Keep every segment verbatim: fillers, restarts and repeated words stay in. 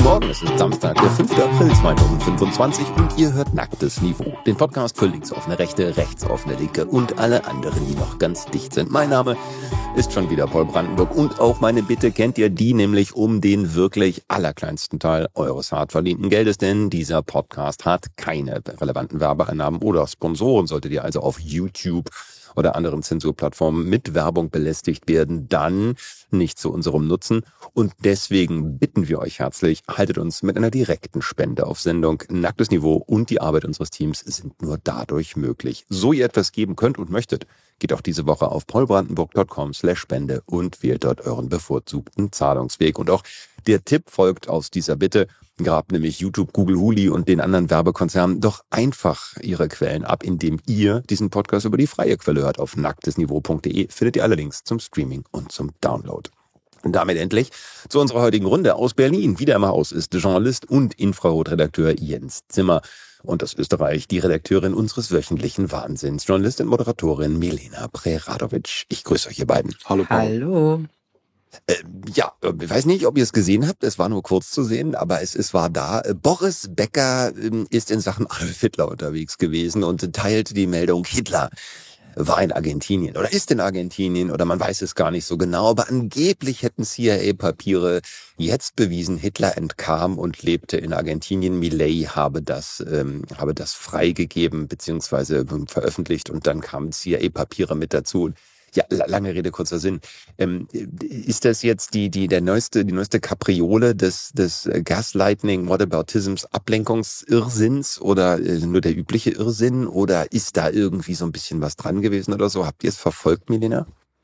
Morgen, es ist Samstag, der fünfte April zweitausendfünfundzwanzig und ihr hört Nacktes Niveau, den Podcast für linksoffene Rechte, rechtsoffene Linke und alle anderen, die noch ganz dicht sind. Mein Name ist schon wieder Paul Brandenburg und auch meine Bitte kennt ihr die, nämlich um den wirklich allerkleinsten Teil eures hart verdienten Geldes, denn dieser Podcast hat keine relevanten Werbeeinnahmen oder Sponsoren. Solltet ihr also auf YouTube oder anderen Zensurplattformen mit Werbung belästigt werden, dann nicht zu unserem Nutzen. Und deswegen bitten wir euch herzlich, haltet uns mit einer direkten Spende auf Sendung. Nacktes Niveau und die Arbeit unseres Teams sind nur dadurch möglich. So ihr etwas geben könnt und möchtet, geht auch diese Woche auf paulbrandenburg.com slash Spende und wählt dort euren bevorzugten Zahlungsweg. Und auch der Tipp folgt aus dieser Bitte. Grabt nämlich YouTube, Google, Huli und den anderen Werbekonzernen doch einfach ihre Quellen ab, indem ihr diesen Podcast über die freie Quelle hört. Auf nacktesniveau punkt de findet ihr alle Links zum Streaming und zum Download. Und damit endlich zu unserer heutigen Runde aus Berlin. Wieder im Haus ist Journalist und Infrarotredakteur Jens Zimmer und aus Österreich die Redakteurin unseres wöchentlichen Wahnsinns, Journalistin und Moderatorin Milena Preradovic. Ich grüße euch, ihr beiden. Hallo Paul. Hallo. Äh, ja, ich weiß nicht, ob ihr es gesehen habt, es war nur kurz zu sehen, aber es, es war da. Boris Becker äh, ist in Sachen Adolf Hitler unterwegs gewesen und teilte die Meldung, Hitler war in Argentinien oder ist in Argentinien oder man weiß es gar nicht so genau, aber angeblich hätten C I A-Papiere jetzt bewiesen, Hitler entkam und lebte in Argentinien. Milei habe das, ähm, habe das freigegeben bzw. veröffentlicht und dann kamen C I A-Papiere mit dazu. Ja, lange Rede, kurzer Sinn. Ähm, ist das jetzt die, die, der neueste, die neueste Kapriole des, des Gaslighting, Whataboutisms, Ablenkungsirrsinns oder äh, nur der übliche Irrsinn? Oder ist da irgendwie so ein bisschen was dran gewesen oder so? Habt ihr es verfolgt, Milena?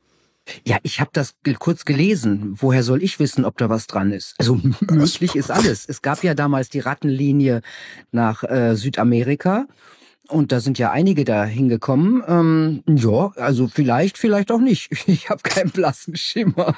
Ja, ich habe das kurz gelesen. Woher soll ich wissen, ob da was dran ist? Also möglich ist alles. Es gab ja damals die Rattenlinie nach äh, Südamerika. Und da sind ja einige da hingekommen. Ähm, ja, also vielleicht, vielleicht auch nicht. Ich habe keinen blassen Schimmer.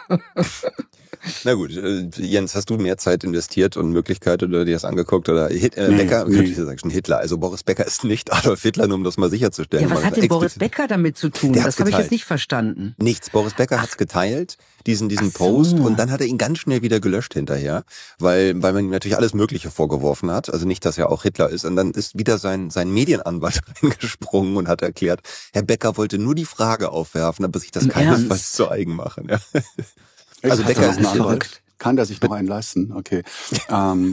Na gut, äh, Jens, hast du mehr Zeit investiert und Möglichkeit oder dir das angeguckt? Oder Hit, äh, nee, Becker, nee. Ich sagen schon Hitler. Also Boris Becker ist nicht Adolf Hitler, nur um das mal sicherzustellen. Ja, was hat denn Boris Becker damit zu tun? Das habe ich jetzt nicht verstanden. Nichts. Boris Becker hat es geteilt, diesen diesen so. Post, und dann hat er ihn ganz schnell wieder gelöscht hinterher, weil weil man ihm natürlich alles Mögliche vorgeworfen hat. Also nicht, dass er auch Hitler ist. Und dann ist wieder sein sein Medienanwalt reingesprungen und hat erklärt, Herr Becker wollte nur die Frage aufwerfen, aber sich das Im keinesfalls Ernst? zu eigen machen. Ja. Also Becker ist ein Anwalt. Kann der sich noch einen leisten? Okay. ähm,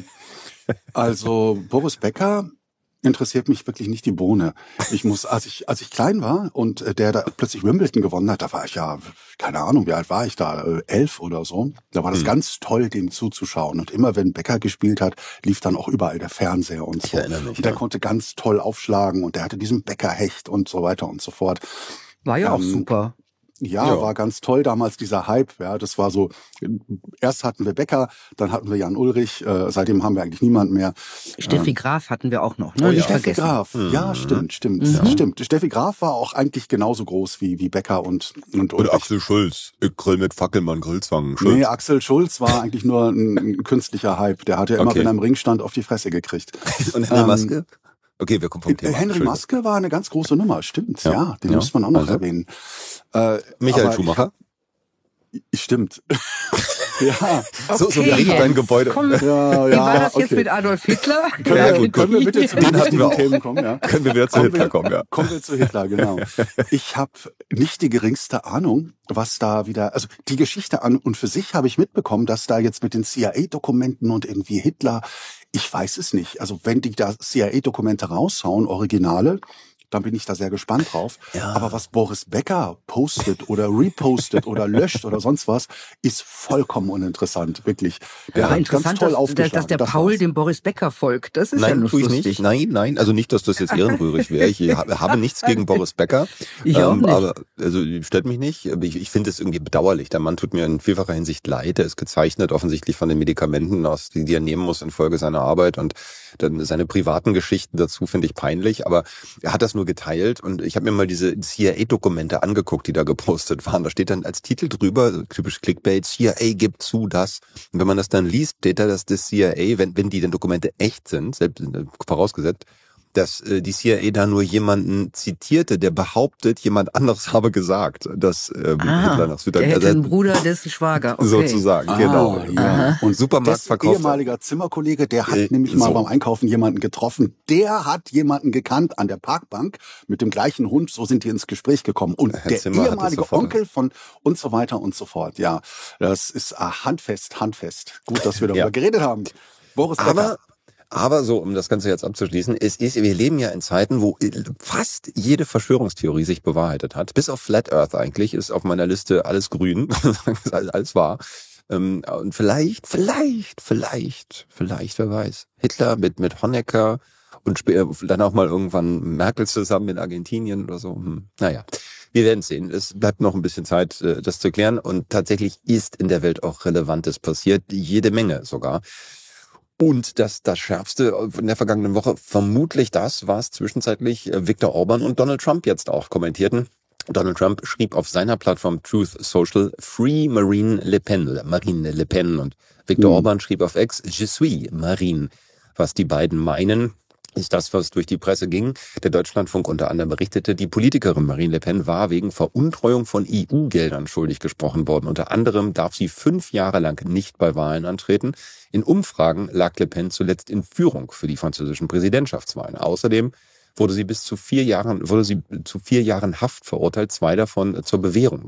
also Boris Becker interessiert mich wirklich nicht die Bohne. Ich muss, als ich als ich klein war und der da plötzlich Wimbledon gewonnen hat, da war ich ja, keine Ahnung, wie alt war ich da, elf oder so. Da war das mhm. ganz toll, dem zuzuschauen. Und immer wenn Becker gespielt hat, lief dann auch überall der Fernseher und so. Ich erinnere mich, und der ja. konnte ganz toll aufschlagen und der hatte diesen Becker-Hecht und so weiter und so fort. War ja ähm, auch super. Ja, ja, war ganz toll damals dieser Hype. Ja, das war so. Erst hatten wir Becker, dann hatten wir Jan Ulrich. Äh, seitdem haben wir eigentlich niemanden mehr. Steffi ähm, Graf hatten wir auch noch. Ne? Oh, Nicht ja. Steffi vergessen. Graf. Mhm. Ja, stimmt, stimmt, Mhm. stimmt. Steffi Graf war auch eigentlich genauso groß wie wie Becker und und Ulrich. Und Axel Schulz, ich grill mit Fackelmann, Grillzwang. Schulz. Nee, Axel Schulz war eigentlich nur ein, ein künstlicher Hype. Der hat ja immer, Okay. wenn er im Ring stand, auf die Fresse gekriegt. Und Henry Ähm, Maske? Okay, wir kommen vom Thema. Henry Maske war eine ganz große Nummer, stimmt. Ja, Ja, den ja. muss man auch noch Also. erwähnen. Äh, Michael aber Schumacher? Ich, stimmt. ja. So, so Okay, ein Jens, dein Gebäude. Komm, Ja, wie ja, war das jetzt okay. mit Adolf Hitler? Können, Ja, wir, gut, können wir bitte zu Den den hatten wir auch. Themen kommen? Ja. Können wir wieder zu Kommen Hitler wir- kommen, ja. Kommen wir zu Hitler, genau. Ich habe nicht die geringste Ahnung, was da wieder, also die Geschichte an und für sich habe ich mitbekommen, dass da jetzt mit den C I A-Dokumenten und irgendwie Hitler, ich weiß es nicht. Also wenn die da C I A-Dokumente raushauen, Originale, dann bin ich da sehr gespannt drauf. Ja. Aber was Boris Becker postet oder repostet oder löscht oder sonst was, ist vollkommen uninteressant, wirklich. Der Aber hat ganz interessant, toll dass, aufgeschlagen. dass der das Paul war's. dem Boris Becker folgt. Das ist ja Nein, nur tue ich lustig. nicht. Nein, nein. Also nicht, dass das jetzt ehrenrührig wäre. Ich habe habe nichts gegen Boris Becker. Ich auch nicht. Aber also stört mich nicht. Aber ich, ich finde es irgendwie bedauerlich. Der Mann tut mir in vielfacher Hinsicht leid. Er ist gezeichnet offensichtlich von den Medikamenten, aus die, die er nehmen muss infolge seiner Arbeit. Und dann seine privaten Geschichten dazu finde ich peinlich. Aber er hat das nur geteilt. Und ich habe mir mal diese C I A-Dokumente angeguckt, die da gepostet waren. Da steht dann als Titel drüber, typisch Clickbait, C I A gibt zu das. Und wenn man das dann liest, steht da, dass das C I A, wenn, wenn die denn Dokumente echt sind, selbst vorausgesetzt, dass äh, die C I A da nur jemanden zitierte, der behauptet, jemand anderes habe gesagt, dass ähm, ah, Hitler nach Südamerika... Der hätte einen Bruder, dessen Schwager. Okay. Sozusagen, ah, genau. Ja. Und Supermarktverkauf. Ehemaliger Zimmerkollege, der hat äh, nämlich mal so. beim Einkaufen jemanden getroffen. Der hat jemanden gekannt an der Parkbank mit dem gleichen Hund. So sind die ins Gespräch gekommen. Und Herr der Zimmer ehemalige Onkel von und so weiter und so fort. Ja, das ist äh, handfest, handfest. Gut, dass wir darüber ja. geredet haben. Boris Becker. Aber Aber so, um das Ganze jetzt abzuschließen, es ist, wir leben ja in Zeiten, wo fast jede Verschwörungstheorie sich bewahrheitet hat. Bis auf Flat Earth eigentlich ist auf meiner Liste alles grün, alles wahr. Und vielleicht, vielleicht, vielleicht, vielleicht, wer weiß, Hitler mit mit Honecker und dann auch mal irgendwann Merkel zusammen in Argentinien oder so. Naja, wir werden sehen. Es bleibt noch ein bisschen Zeit, das zu klären. Und tatsächlich ist in der Welt auch Relevantes passiert, jede Menge sogar. Und das, das Schärfste in der vergangenen Woche, vermutlich das, was zwischenzeitlich Viktor Orban und Donald Trump jetzt auch kommentierten. Donald Trump schrieb auf seiner Plattform Truth Social Free Marine Le Pen oder Marine Le Pen und Viktor hm. Orban schrieb auf X Je suis Marine. Was die beiden meinen, ist das, was durch die Presse ging. Der Deutschlandfunk unter anderem berichtete, die Politikerin Marine Le Pen war wegen Veruntreuung von E U-Geldern schuldig gesprochen worden. Unter anderem darf sie fünf Jahre lang nicht bei Wahlen antreten. In Umfragen lag Le Pen zuletzt in Führung für die französischen Präsidentschaftswahlen. Außerdem wurde sie bis zu vier Jahren, wurde sie zu vier Jahren Haft verurteilt, zwei davon zur Bewährung.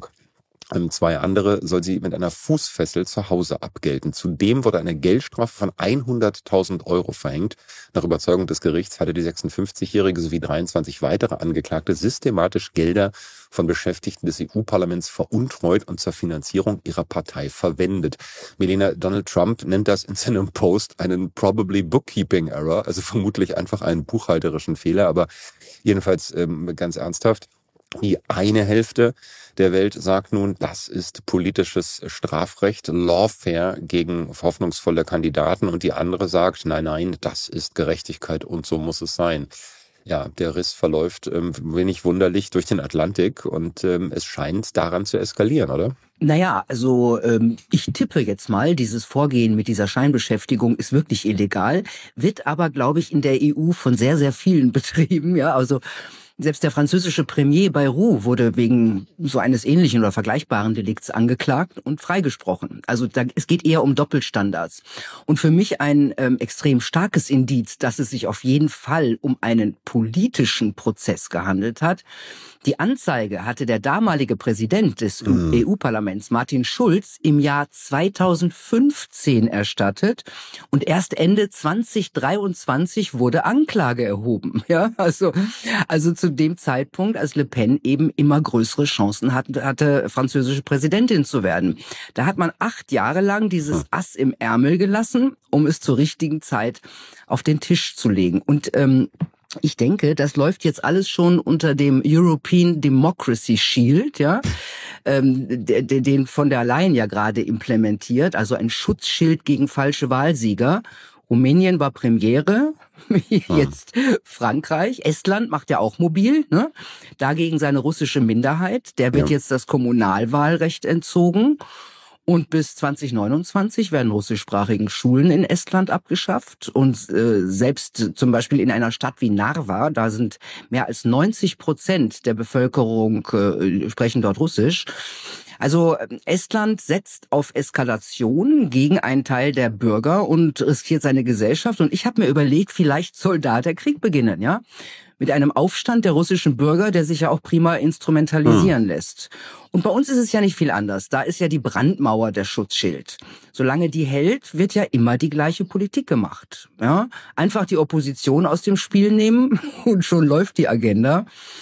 Zwei andere soll sie mit einer Fußfessel zu Hause abgelten. Zudem wurde eine Geldstrafe von hunderttausend Euro verhängt. Nach Überzeugung des Gerichts hatte die sechsundfünfzigjährige sowie dreiundzwanzig weitere Angeklagte systematisch Gelder von Beschäftigten des E U-Parlaments veruntreut und zur Finanzierung ihrer Partei verwendet. Melina, Donald Trump nennt das in seinem Post einen probably bookkeeping error, also vermutlich einfach einen buchhalterischen Fehler, aber jedenfalls ähm, ganz ernsthaft. Die eine Hälfte der Welt sagt nun, das ist politisches Strafrecht, Lawfare gegen hoffnungsvolle Kandidaten. Und die andere sagt, nein, nein, das ist Gerechtigkeit und so muss es sein. Ja, der Riss verläuft ähm, wenig wunderlich durch den Atlantik und ähm, es scheint daran zu eskalieren, oder? Naja, also ähm, ich tippe jetzt mal, dieses Vorgehen mit dieser Scheinbeschäftigung ist wirklich illegal, wird aber, glaube ich, in der E U von sehr, sehr vielen betrieben. Ja, also selbst der französische Premier Bayrou wurde wegen so eines ähnlichen oder vergleichbaren Delikts angeklagt und freigesprochen. Also da, es geht eher um Doppelstandards. Und für mich ein ähm, extrem starkes Indiz, dass es sich auf jeden Fall um einen politischen Prozess gehandelt hat. Die Anzeige hatte der damalige Präsident des mhm. E U-Parlaments, Martin Schulz, im Jahr zweitausendfünfzehn erstattet und erst Ende zweitausenddreiundzwanzig wurde Anklage erhoben. Ja, also, also zu dem Zeitpunkt, als Le Pen eben immer größere Chancen hatte, hatte, französische Präsidentin zu werden. Da hat man acht Jahre lang dieses Ass im Ärmel gelassen, um es zur richtigen Zeit auf den Tisch zu legen. Und ähm, ich denke, das läuft jetzt alles schon unter dem European Democracy Shield, ja, ähm, den von der Leyen ja gerade implementiert, also ein Schutzschild gegen falsche Wahlsieger. Rumänien war Premiere, jetzt Frankreich, Estland macht ja auch mobil, ne? Dagegen seine russische Minderheit, der wird ja. jetzt das Kommunalwahlrecht entzogen. Und bis zwanzig neunundzwanzig werden russischsprachigen Schulen in Estland abgeschafft. Und äh, selbst zum Beispiel in einer Stadt wie Narva, da sind mehr als neunzig Prozent der Bevölkerung äh, sprechen dort Russisch. Also Estland setzt auf Eskalation gegen einen Teil der Bürger und riskiert seine Gesellschaft. Und ich habe mir überlegt, vielleicht soll da der Krieg beginnen, ja? Mit einem Aufstand der russischen Bürger, der sich ja auch prima instrumentalisieren hm. lässt. Und bei uns ist es ja nicht viel anders. Da ist ja die Brandmauer der Schutzschild. Solange die hält, wird ja immer die gleiche Politik gemacht. Ja? Einfach die Opposition aus dem Spiel nehmen und schon läuft die Agenda.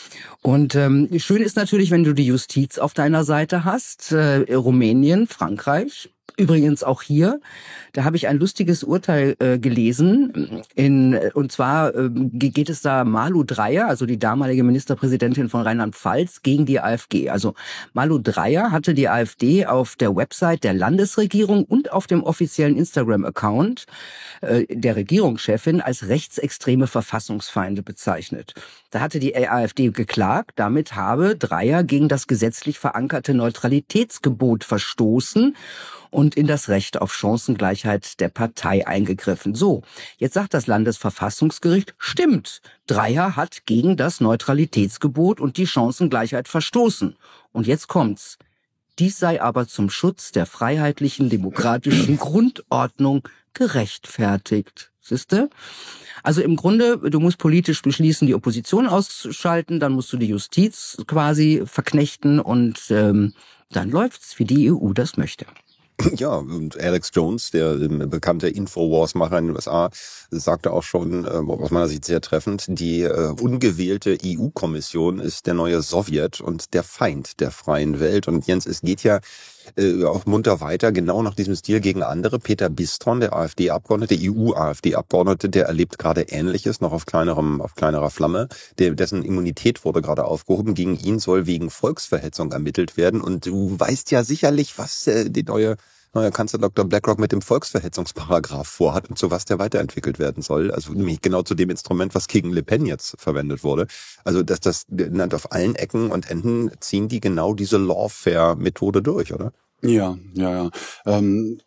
Und ähm, schön ist natürlich, wenn du die Justiz auf deiner Seite hast. Äh, Rumänien, Frankreich. Übrigens auch hier, da habe ich ein lustiges Urteil äh, gelesen. In, und zwar äh, geht es da Malu Dreyer, also die damalige Ministerpräsidentin von Rheinland-Pfalz, gegen die AfG. Also Malu Dreyer hatte die AfD auf der Website der Landesregierung und auf dem offiziellen Instagram-Account äh, der Regierungschefin als rechtsextreme Verfassungsfeinde bezeichnet. Da hatte die AfD geklagt, damit habe Dreyer gegen das gesetzlich verankerte Neutralitätsgebot verstoßen und in das Recht auf Chancengleichheit der Partei eingegriffen. So, jetzt sagt das Landesverfassungsgericht, stimmt, Dreyer hat gegen das Neutralitätsgebot und die Chancengleichheit verstoßen. Und jetzt kommt's. Dies sei aber zum Schutz der freiheitlichen, demokratischen Grundordnung gerechtfertigt. Siehste? Also im Grunde, du musst politisch beschließen, die Opposition auszuschalten, dann musst du die Justiz quasi verknechten und ähm, dann läuft's, wie die E U das möchte. Ja, und Alex Jones, der bekannte Infowars-Macher in den U S A, sagte auch schon, aus meiner Sicht sehr treffend, die äh, ungewählte E U-Kommission ist der neue Sowjet und der Feind der freien Welt. Und Jens, es geht ja äh, auch munter weiter, genau nach diesem Stil gegen andere. Peter Bistron, der AfD-Abgeordnete, E U-AfD-Abgeordnete, der erlebt gerade Ähnliches, noch auf kleinerem, auf kleinerer Flamme. Der, dessen Immunität wurde gerade aufgehoben. Gegen ihn soll wegen Volksverhetzung ermittelt werden. Und du weißt ja sicherlich, was äh, die neue neuer Kanzler Doktor BlackRock mit dem Volksverhetzungsparagraph vorhat und zu was der weiterentwickelt werden soll. Also nämlich genau zu dem Instrument, was gegen Le Pen jetzt verwendet wurde. Also dass das auf allen Ecken und Enden ziehen die genau diese Lawfare-Methode durch, oder? Ja, ja, ja. Ähm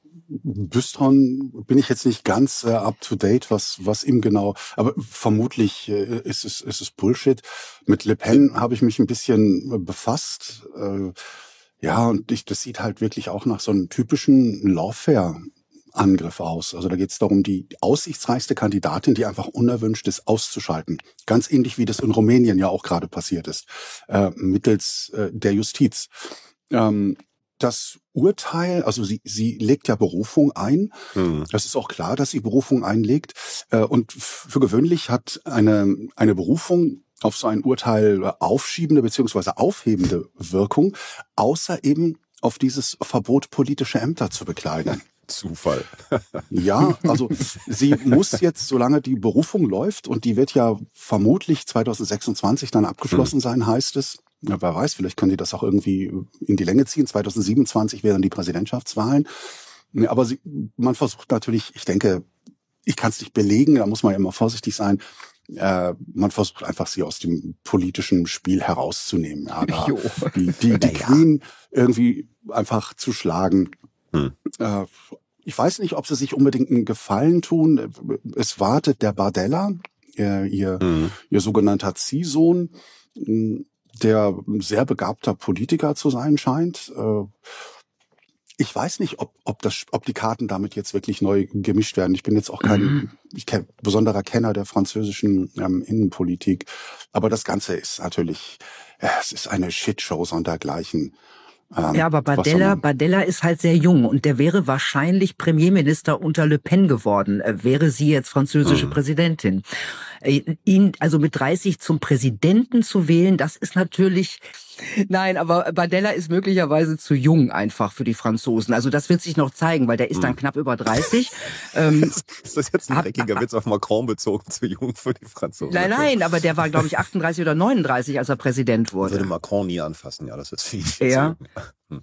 Bistron bin ich jetzt nicht ganz äh, up to date, was was ihm genau, aber vermutlich äh, ist es ist es Bullshit. Mit Le Pen habe ich mich ein bisschen äh, befasst. Äh, ja, und ich, das sieht halt wirklich auch nach so einem typischen Lawfare-Angriff aus. Also da geht es darum, die aussichtsreichste Kandidatin, die einfach unerwünscht ist, auszuschalten. Ganz ähnlich wie das in Rumänien ja auch gerade passiert ist, äh, mittels äh, der Justiz. Ähm, Das Urteil, also sie, sie legt ja Berufung ein. Hm. Das ist auch klar, dass sie Berufung einlegt. Und für gewöhnlich hat eine, eine Berufung auf so ein Urteil aufschiebende bzw. aufhebende Wirkung, außer eben auf dieses Verbot, politische Ämter zu bekleiden. Zufall. Ja, also sie muss jetzt, solange die Berufung läuft, und die wird ja vermutlich zwanzig sechsundzwanzig dann abgeschlossen hm. sein, heißt es. Ja, wer weiß, vielleicht können die das auch irgendwie in die Länge ziehen. zwanzig siebenundzwanzig wären die Präsidentschaftswahlen. Aber sie, man versucht natürlich, ich denke, ich kann es nicht belegen, da muss man ja immer vorsichtig sein, äh, man versucht einfach, sie aus dem politischen Spiel herauszunehmen. Ja, da die die, die Queen irgendwie einfach zu schlagen. Hm. Äh, ich weiß nicht, ob sie sich unbedingt einen Gefallen tun. Es wartet der Bardella, äh, ihr, hm. ihr sogenannter Ziehsohn, der ein sehr begabter Politiker zu sein scheint. Ich weiß nicht, ob, ob, das, ob die Karten damit jetzt wirklich neu gemischt werden. Ich bin jetzt auch kein mhm. ich kenn, besonderer Kenner der französischen ähm, Innenpolitik. Aber das Ganze ist natürlich, ja, es ist eine Shitshow sondergleichen. Ähm, ja, aber Bardella, Bardella ist halt sehr jung und der wäre wahrscheinlich Premierminister unter Le Pen geworden, wäre sie jetzt französische mhm. Präsidentin. Ihn also mit dreißig zum Präsidenten zu wählen, das ist natürlich... Nein, aber Bardella ist möglicherweise zu jung einfach für die Franzosen. Also das wird sich noch zeigen, weil der ist dann knapp über dreißig. ähm, ist das jetzt ein dreckiger Witz auf Macron bezogen, zu jung für die Franzosen? Nein, nein, aber der war, glaube ich, achtunddreißig oder neununddreißig, als er Präsident wurde. Ich würde Macron nie anfassen, ja, das ist viel. viel ja. Hm.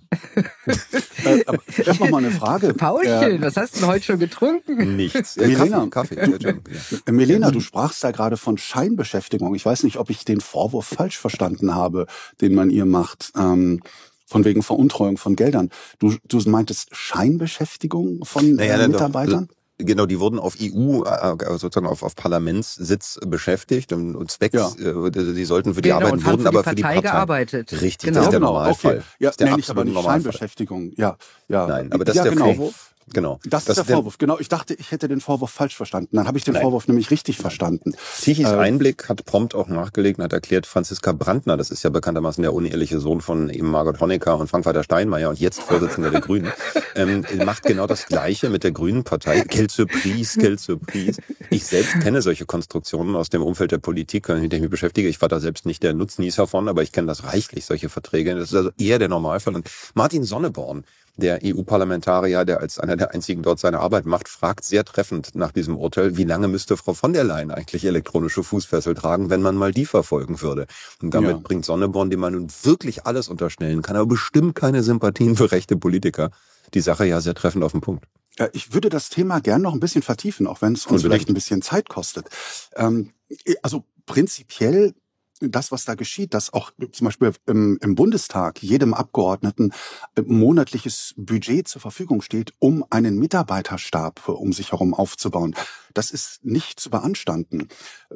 äh, aber ich habe noch mal eine Frage. Paulchen, äh, was hast du denn heute schon getrunken? Nichts. Äh, Milena, Kaffee. Kaffee. Du, ja. Milena, du sprachst da gerade von Scheinbeschäftigung. Ich weiß nicht, ob ich den Vorwurf falsch verstanden habe, den man ihr macht, ähm, von wegen Veruntreuung von Geldern. Du, du meintest Scheinbeschäftigung von naja, äh, Mitarbeitern? Doch. Genau, die wurden auf E U, sozusagen auf, auf Parlamentssitz beschäftigt und, und zwecks, ja. die sollten für die genau, Arbeit, und wurden für aber die für die Partei Partei gearbeitet. Richtig, genau. das ist der genau, Normalfall. Okay. Ja, das ist der nenne ich aber nicht Normalfall. Scheinbeschäftigung. Ja, ja. Nein, aber das ja, ist der genau. Vorwurf. Genau. Das, das ist der Vorwurf. Genau, ich dachte, ich hätte den Vorwurf falsch verstanden. Dann habe ich den Nein. Vorwurf nämlich richtig verstanden. Tichys äh, Einblick hat prompt auch nachgelegt und hat erklärt, Franziska Brandner, das ist ja bekanntermaßen der uneheliche Sohn von eben Margot Honecker und Frank-Walter Steinmeier und jetzt Vorsitzender der Grünen, ähm, macht genau das Gleiche mit der Grünen Partei. Quelle Surprise, quelle Surprise. Ich selbst kenne solche Konstruktionen aus dem Umfeld der Politik, mit der ich mich beschäftige. Ich war da selbst nicht der Nutznießer von, aber ich kenne das reichlich, solche Verträge. Das ist also eher der Normalfall. Und Martin Sonneborn, der E U-Parlamentarier, der als einer der einzigen dort seine Arbeit macht, fragt sehr treffend nach diesem Urteil, wie lange müsste Frau von der Leyen eigentlich elektronische Fußfessel tragen, wenn man mal die verfolgen würde. Und damit ja. bringt Sonneborn, dem man nun wirklich alles unterstellen kann, aber bestimmt keine Sympathien für rechte Politiker, die Sache ja sehr treffend auf den Punkt. Ja, ich würde das Thema gern noch ein bisschen vertiefen, auch wenn es uns vielleicht ein bisschen Zeit kostet. Ähm, also prinzipiell das, was da geschieht, dass auch zum Beispiel im, im Bundestag jedem Abgeordneten monatliches Budget zur Verfügung steht, um einen Mitarbeiterstab um sich herum aufzubauen, das ist nicht zu beanstanden,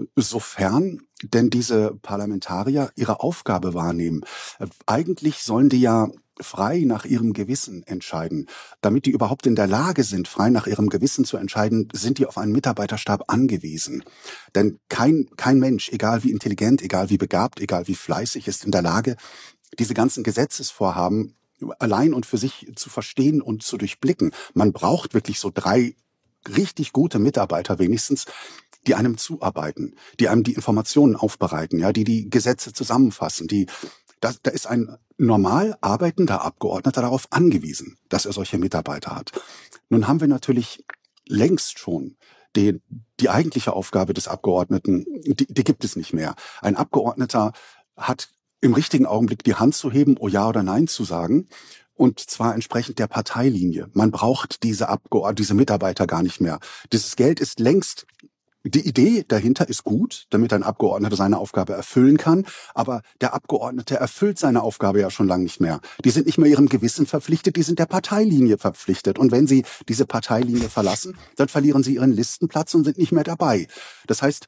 sofern denn diese Parlamentarier ihre Aufgabe wahrnehmen. Eigentlich sollen die ja frei nach ihrem Gewissen entscheiden. Damit die überhaupt in der Lage sind, frei nach ihrem Gewissen zu entscheiden, sind die auf einen Mitarbeiterstab angewiesen. Denn kein, kein Mensch, egal wie intelligent, egal wie begabt, egal wie fleißig, ist in der Lage, diese ganzen Gesetzesvorhaben allein und für sich zu verstehen und zu durchblicken. Man braucht wirklich so drei richtig gute Mitarbeiter wenigstens, die einem zuarbeiten, die einem die Informationen aufbereiten, ja, die die Gesetze zusammenfassen, die Da, da ist ein normal arbeitender Abgeordneter darauf angewiesen, dass er solche Mitarbeiter hat. Nun haben wir natürlich längst schon die, die eigentliche Aufgabe des Abgeordneten, die, die gibt es nicht mehr. Ein Abgeordneter hat im richtigen Augenblick die Hand zu heben, oh ja oder nein zu sagen, und zwar entsprechend der Parteilinie. Man braucht diese Abgeordneten, diese Mitarbeiter gar nicht mehr. Dieses Geld ist längst Die Idee dahinter ist gut, damit ein Abgeordneter seine Aufgabe erfüllen kann, aber der Abgeordnete erfüllt seine Aufgabe ja schon lange nicht mehr. Die sind nicht mehr ihrem Gewissen verpflichtet, die sind der Parteilinie verpflichtet. Und wenn sie diese Parteilinie verlassen, dann verlieren sie ihren Listenplatz und sind nicht mehr dabei. Das heißt,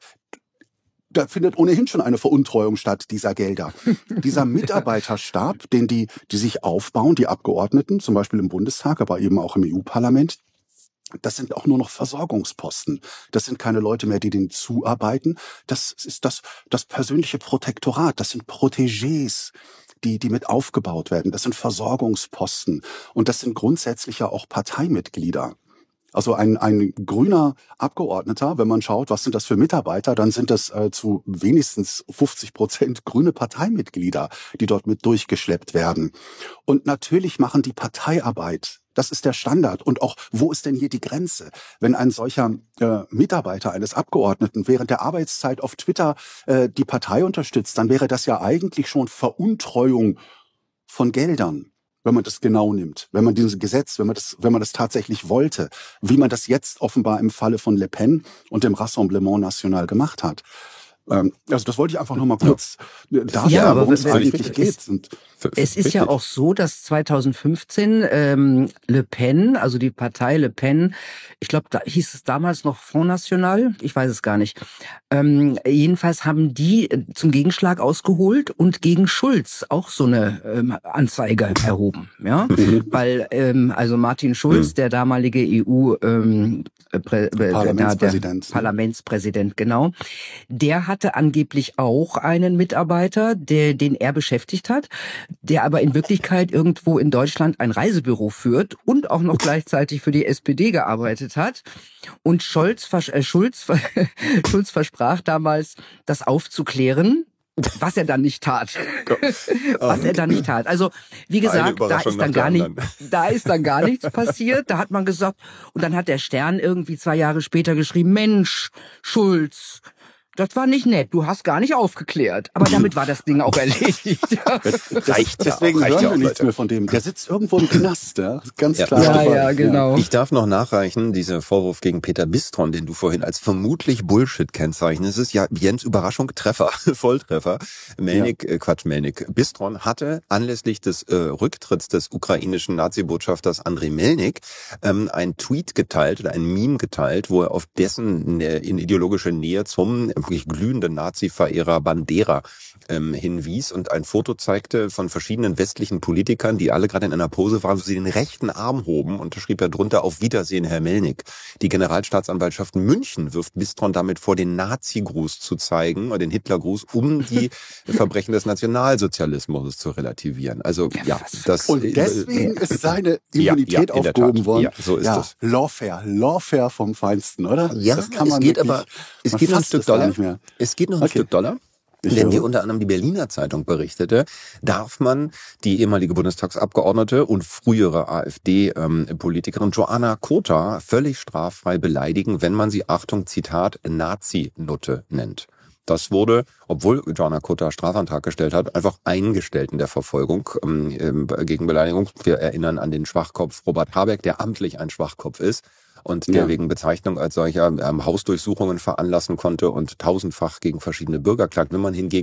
da findet ohnehin schon eine Veruntreuung statt dieser Gelder. Dieser Mitarbeiterstab, den die, die sich aufbauen, die Abgeordneten, zum Beispiel im Bundestag, aber eben auch im E U-Parlament, das sind auch nur noch Versorgungsposten. Das sind keine Leute mehr, die denen zuarbeiten. Das ist das, das persönliche Protektorat. Das sind Protégés, die, die mit aufgebaut werden. Das sind Versorgungsposten. Und das sind grundsätzlich ja auch Parteimitglieder. Also ein, ein grüner Abgeordneter, wenn man schaut, was sind das für Mitarbeiter, dann sind das äh, zu wenigstens fünfzig Prozent grüne Parteimitglieder, die dort mit durchgeschleppt werden. Und natürlich machen die Parteiarbeit. Das ist der Standard. Und auch, wo ist denn hier die Grenze? Wenn ein solcher äh, Mitarbeiter eines Abgeordneten während der Arbeitszeit auf Twitter äh, die Partei unterstützt, dann wäre das ja eigentlich schon Veruntreuung von Geldern, wenn man das genau nimmt, wenn man dieses Gesetz, wenn man das, wenn man das tatsächlich wollte, wie man das jetzt offenbar im Falle von Le Pen und dem Rassemblement National gemacht hat. Also das wollte ich einfach nur mal kurz darstellen, ja, worum es eigentlich geht. Es, es ist ja auch so, dass zwanzig fünfzehn ähm, Le Pen, also die Partei Le Pen, ich glaube, da hieß es damals noch Front National, ich weiß es gar nicht. Ähm, jedenfalls haben die zum Gegenschlag ausgeholt und gegen Schulz auch so eine ähm, Anzeige erhoben, ja, mhm. weil ähm, also Martin Schulz, mhm. der damalige E U ähm, Prä Parlamentspräsident, der Parlamentspräsident, genau, der hatte angeblich auch einen Mitarbeiter, der, den er beschäftigt hat, der aber in Wirklichkeit irgendwo in Deutschland ein Reisebüro führt und auch noch gleichzeitig für die S P D gearbeitet hat. Und Scholz, äh, Schulz, Schulz versprach damals, das aufzuklären, was er dann nicht tat. was er dann nicht tat. Also, wie gesagt, da ist dann gar nicht, da ist dann gar nichts passiert. Da hat man gesagt, und dann hat der Stern irgendwie zwei Jahre später geschrieben, Mensch, Schulz, das war nicht nett. Du hast gar nicht aufgeklärt. Aber damit war das Ding auch erledigt. reicht Deswegen ja, hören wir nichts mehr von dem. Der sitzt irgendwo im Knast, ja. Ganz ja. klar. Ja, ja, genau. Ich darf noch nachreichen, dieser Vorwurf gegen Peter Bistron, den du vorhin als vermutlich Bullshit kennzeichnest, ist ja, Jens, Überraschung, Treffer, Volltreffer. Melnik, ja. äh, Quatsch, Melnik. Bistron hatte anlässlich des äh, Rücktritts des ukrainischen Nazi-Botschafters Andrei Melnik ähm, ein Tweet geteilt oder ein Meme geteilt, wo er auf dessen äh, in ideologische Nähe zum wirklich glühenden Nazi-Verehrer Bandera ähm, hinwies und ein Foto zeigte von verschiedenen westlichen Politikern, die alle gerade in einer Pose waren, wo sie den rechten Arm hoben, und da schrieb er drunter: Auf Wiedersehen, Herr Melnik. Die Generalstaatsanwaltschaft München wirft Bistron damit vor, den Nazi-Gruß zu zeigen, oder den Hitler-Gruß, um die Verbrechen des Nationalsozialismus zu relativieren. Also ja, das und deswegen ist seine Immunität ja, ja, aufgehoben worden. Ja, so ist ja, es. Lawfare, Lawfare vom Feinsten, oder? Ja, das kann man es geht wirklich, aber es geht noch ein Stück doller. Es geht noch ein okay. Stück doller. Ich Denn höre. wie unter anderem die Berliner Zeitung berichtete, darf man die ehemalige Bundestagsabgeordnete und frühere AfD-Politikerin Joanna Kota völlig straffrei beleidigen, wenn man sie, Achtung, Zitat, Nazi-Nutte nennt. Das wurde, obwohl Joanna Kota Strafantrag gestellt hat, einfach eingestellt in der Verfolgung ähm, gegen Beleidigung. Wir erinnern an den Schwachkopf Robert Habeck, der amtlich ein Schwachkopf ist und der ja. wegen Bezeichnung als solcher ähm, Hausdurchsuchungen veranlassen konnte und tausendfach gegen verschiedene Bürger klagt. Wenn man hingegen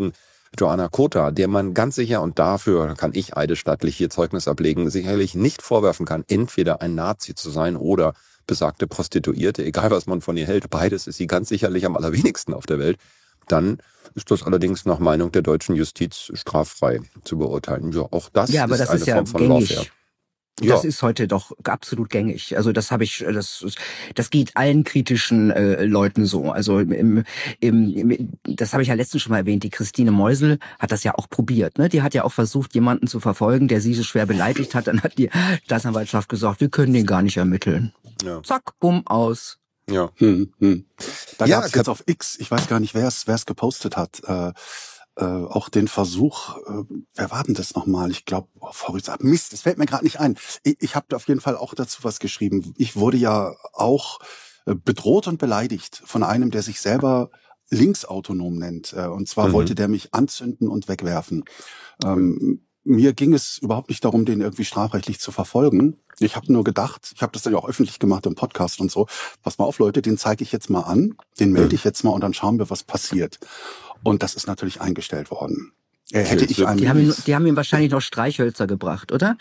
Joanna Kota, der man ganz sicher, und dafür kann ich eidesstattlich hier Zeugnis ablegen, sicherlich nicht vorwerfen kann, entweder ein Nazi zu sein oder besagte Prostituierte, egal was man von ihr hält, beides ist sie ganz sicherlich am allerwenigsten auf der Welt, dann ist das allerdings nach Meinung der deutschen Justiz straffrei zu beurteilen. Ja, auch das ja, aber ist das eine ist ja Form von gängig. Lawfare. Das Ja. ist heute doch absolut gängig. Also das habe ich, das, das geht allen kritischen äh, Leuten so. Also im, im, im, das habe ich ja letztens schon mal erwähnt. Die Christine Meusel hat das ja auch probiert. Ne? Die hat ja auch versucht, jemanden zu verfolgen, der sie so schwer beleidigt hat. Dann hat die Staatsanwaltschaft gesagt, wir können den gar nicht ermitteln. Ja. Zack, bumm, aus. Ja. Hm, hm. Da Ja, gab es jetzt auf X, ich weiß gar nicht, wer es wer es gepostet hat, äh, äh, auch den Versuch, äh, wer war denn das nochmal? Ich glaube, oh, Horizont, Mist, das fällt mir gerade nicht ein. Ich, ich habe auf jeden Fall auch dazu was geschrieben. Ich wurde ja auch äh, bedroht und beleidigt von einem, der sich selber linksautonom nennt. Äh, und zwar Mhm. wollte der mich anzünden und wegwerfen. Ähm, Mir ging es überhaupt nicht darum, den irgendwie strafrechtlich zu verfolgen. Ich habe nur gedacht, ich habe das dann ja auch öffentlich gemacht im Podcast und so, pass mal auf Leute, den zeige ich jetzt mal an, den melde ich jetzt mal und dann schauen wir, was passiert. Und das ist natürlich eingestellt worden. Äh, hätte ich einen... Die haben, ihm, die haben ihm wahrscheinlich noch Streichhölzer gebracht, oder?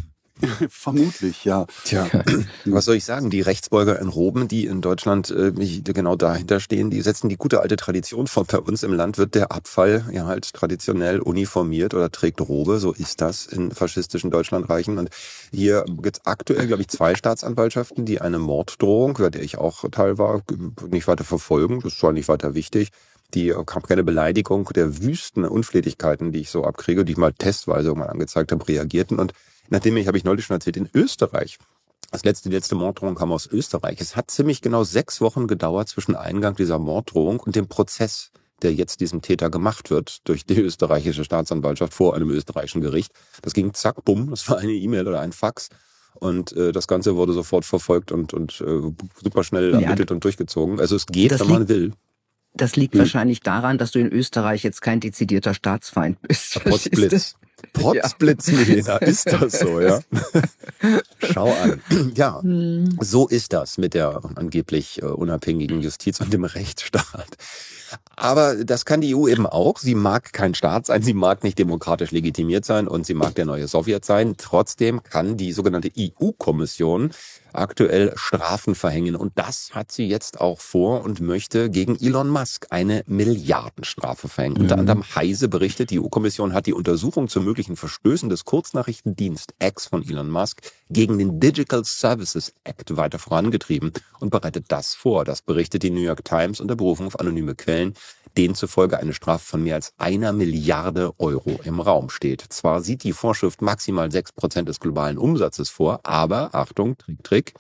Vermutlich, ja. Tja, was soll ich sagen? Die Rechtsbeuger in Roben, die in Deutschland äh, genau dahinter stehen, die setzen die gute alte Tradition fort. Bei uns im Land wird der Abfall ja halt traditionell uniformiert oder trägt Robe. So ist das in faschistischen Deutschlandreichen. Und hier gibt es aktuell, glaube ich, zwei Staatsanwaltschaften, die eine Morddrohung, bei der ich auch Teil war, nicht weiter verfolgen. Das ist zwar nicht weiter wichtig. Die kam keine Beleidigung der wüsten Unflätigkeiten, die ich so abkriege, die ich mal testweise mal angezeigt habe, reagierten. Und nachdem ich, habe ich neulich schon erzählt, in Österreich, das letzte, die letzte Morddrohung kam aus Österreich. Es hat ziemlich genau sechs Wochen gedauert zwischen Eingang dieser Morddrohung und dem Prozess, der jetzt diesem Täter gemacht wird durch die österreichische Staatsanwaltschaft vor einem österreichischen Gericht. Das ging zack, bumm, das war eine E-Mail oder ein Fax. Und äh, das Ganze wurde sofort verfolgt und, und äh, super schnell Ja, ermittelt und durchgezogen. Also es geht, das wenn man liegt- will. Das liegt Hm. wahrscheinlich daran, dass du in Österreich jetzt kein dezidierter Staatsfeind bist. Potzblitz. Potzblitz, Milena, ist das so, ja? Schau an. Ja, so ist das mit der angeblich äh, unabhängigen Justiz und dem Rechtsstaat. Aber das kann die E U eben auch. Sie mag kein Staat sein, sie mag nicht demokratisch legitimiert sein und sie mag der neue Sowjet sein. Trotzdem kann die sogenannte E U-Kommission aktuell Strafen verhängen. Und das hat sie jetzt auch vor und möchte gegen Elon Musk eine Milliardenstrafe verhängen. Mhm. Unter anderem Heise berichtet, die E U-Kommission hat die Untersuchung zu möglichen Verstößen des Kurznachrichtendienst X von Elon Musk gegen den Digital Services Act weiter vorangetrieben und bereitet das vor. Das berichtet die New York Times unter Berufung auf anonyme Quellen, denen zufolge eine Strafe von mehr als einer Milliarde Euro im Raum steht. Zwar sieht die Vorschrift maximal sechs Prozent des globalen Umsatzes vor, aber, Achtung, Trick, Trick,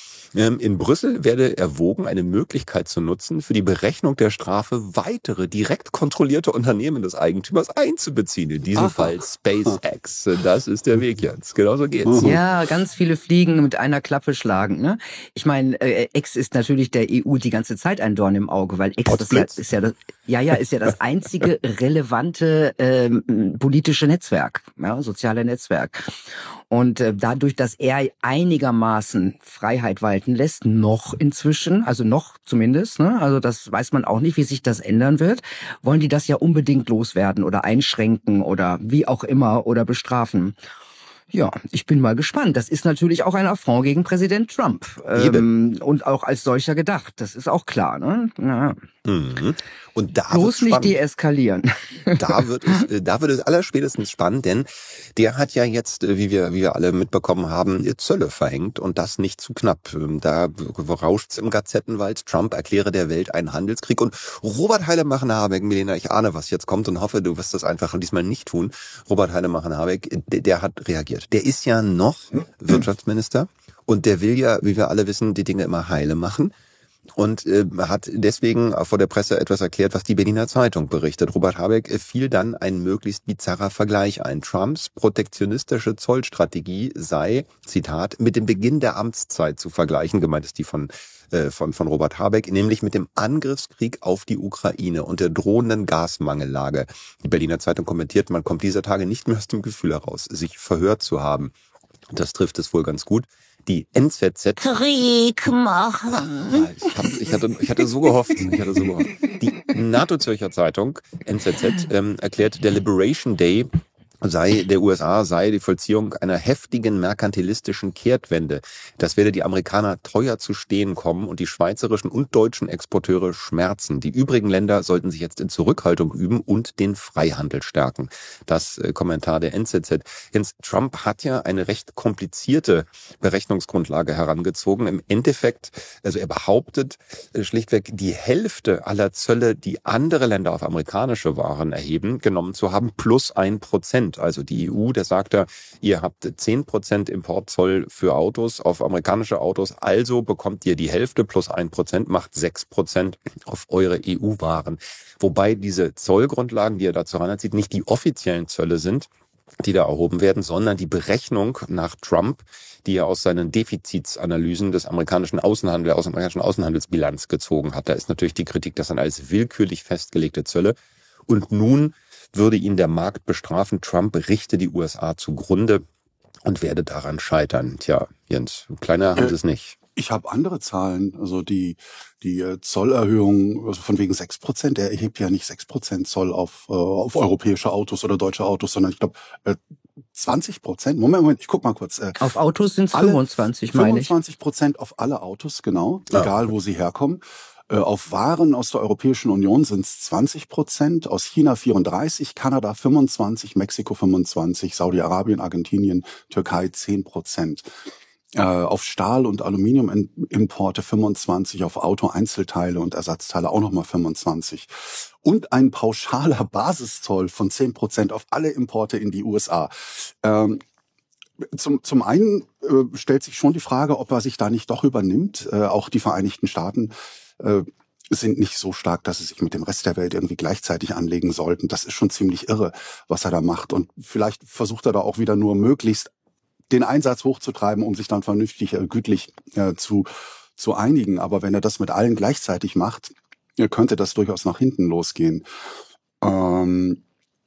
in Brüssel werde erwogen, eine Möglichkeit zu nutzen, für die Berechnung der Strafe weitere direkt kontrollierte Unternehmen des Eigentümers einzubeziehen. In diesem Aha. Fall SpaceX. Das ist der Weg jetzt. Genau so geht's. Ja, ganz viele Fliegen mit einer Klappe schlagen. Ne? Ich meine, äh, X ist natürlich der E U die ganze Zeit ein Dorn im Auge, weil X das ja, ist ja das, ja, ja, ist ja das einzige relevante ähm, politische Netzwerk, ja, soziale Netzwerk. Und äh, dadurch, dass er einigermaßen Freiheit walten lässt, noch inzwischen, also noch zumindest, ne, also das weiß man auch nicht, wie sich das ändern wird, wollen die das ja unbedingt loswerden oder einschränken oder wie auch immer oder bestrafen. Ja, ich bin mal gespannt. Das ist natürlich auch ein Affront gegen Präsident Trump. Ähm, und auch als solcher gedacht. Das ist auch klar, ne? Ja. Mhm. Und da bloß nicht deeskalieren. Da wird es, da wird es allerspätestens spannend, denn der hat ja jetzt, wie wir, wie wir alle mitbekommen haben, Zölle verhängt und das nicht zu knapp. Da rauscht's im Gazettenwald. Trump erkläre der Welt einen Handelskrieg und Robert Heilemachen-Habeck, Milena, ich ahne, was jetzt kommt und hoffe, du wirst das einfach diesmal nicht tun. Robert Heilemachen-Habeck, der, der hat reagiert. Der ist ja noch Wirtschaftsminister und der will ja, wie wir alle wissen, die Dinge immer heile machen. Und äh, hat deswegen vor der Presse etwas erklärt, was die Berliner Zeitung berichtet. Robert Habeck äh, fiel dann ein möglichst bizarrer Vergleich ein. Trumps protektionistische Zollstrategie sei, Zitat, mit dem Beginn der Amtszeit zu vergleichen, gemeint ist die von, äh, von, von Robert Habeck, nämlich mit dem Angriffskrieg auf die Ukraine und der drohenden Gasmangellage. Die Berliner Zeitung kommentiert, man kommt dieser Tage nicht mehr aus dem Gefühl heraus, sich verhört zu haben. Das trifft es wohl ganz gut. Die N Z Z. Krieg machen. Ich, hab, ich, hatte, ich hatte so gehofft. Ich hatte so gehofft. Die NATO-Zürcher Zeitung, N Z Z, ähm, erklärt, der Liberation Day sei der U S A sei die Vollziehung einer heftigen merkantilistischen Kehrtwende. Das werde die Amerikaner teuer zu stehen kommen und die schweizerischen und deutschen Exporteure schmerzen. Die übrigen Länder sollten sich jetzt in Zurückhaltung üben und den Freihandel stärken. Das äh, Kommentar der N Z Z. Jens, Trump hat ja eine recht komplizierte Berechnungsgrundlage herangezogen. Im Endeffekt, also er behauptet äh, schlichtweg, die Hälfte aller Zölle, die andere Länder auf amerikanische Waren erheben, genommen zu haben, plus ein Prozent. Also die E U, der sagt er, ihr habt zehn Prozent Importzoll für Autos auf amerikanische Autos, also bekommt ihr die Hälfte plus ein Prozent, macht sechs Prozent auf eure E U-Waren. Wobei diese Zollgrundlagen, die er dazu heranzieht, nicht die offiziellen Zölle sind, die da erhoben werden, sondern die Berechnung nach Trump, die er aus seinen Defizitsanalysen des amerikanischen Außenhandels, aus der amerikanischen Außenhandelsbilanz gezogen hat. Da ist natürlich die Kritik, das sind alles willkürlich festgelegte Zölle. Und nun würde ihn der Markt bestrafen. Trump richte die U S A zugrunde und werde daran scheitern. Tja, Jens, kleiner haben sie es nicht. Ich habe andere Zahlen, also die die Zollerhöhung, also von wegen sechs Prozent. Er erhebt ja nicht sechs Prozent Zoll auf äh, auf europäische Autos oder deutsche Autos, sondern ich glaube äh, zwanzig Prozent. Moment, Moment, ich guck mal kurz. Äh, auf Autos sind es fünfundzwanzig, meine ich. fünfundzwanzig Prozent auf alle Autos, genau, ja. Egal wo sie herkommen. Auf Waren aus der Europäischen Union sind es zwanzig Prozent, aus China vierunddreißig, Kanada fünfundzwanzig, Mexiko fünfundzwanzig, Saudi-Arabien, Argentinien, Türkei zehn Prozent. Äh, auf Stahl- und Aluminiumimporte fünfundzwanzig, auf Auto-Einzelteile und Ersatzteile auch nochmal fünfundzwanzig. Und ein pauschaler Basiszoll von zehn Prozent auf alle Importe in die U S A. Ähm, Zum, zum einen äh, stellt sich schon die Frage, ob er sich da nicht doch übernimmt. Äh, auch die Vereinigten Staaten äh, sind nicht so stark, dass sie sich mit dem Rest der Welt irgendwie gleichzeitig anlegen sollten. Das ist schon ziemlich irre, was er da macht. Und vielleicht versucht er da auch wieder nur möglichst den Einsatz hochzutreiben, um sich dann vernünftig, äh, gütlich äh, zu, zu einigen. Aber wenn er das mit allen gleichzeitig macht, äh, könnte das durchaus nach hinten losgehen. Ähm,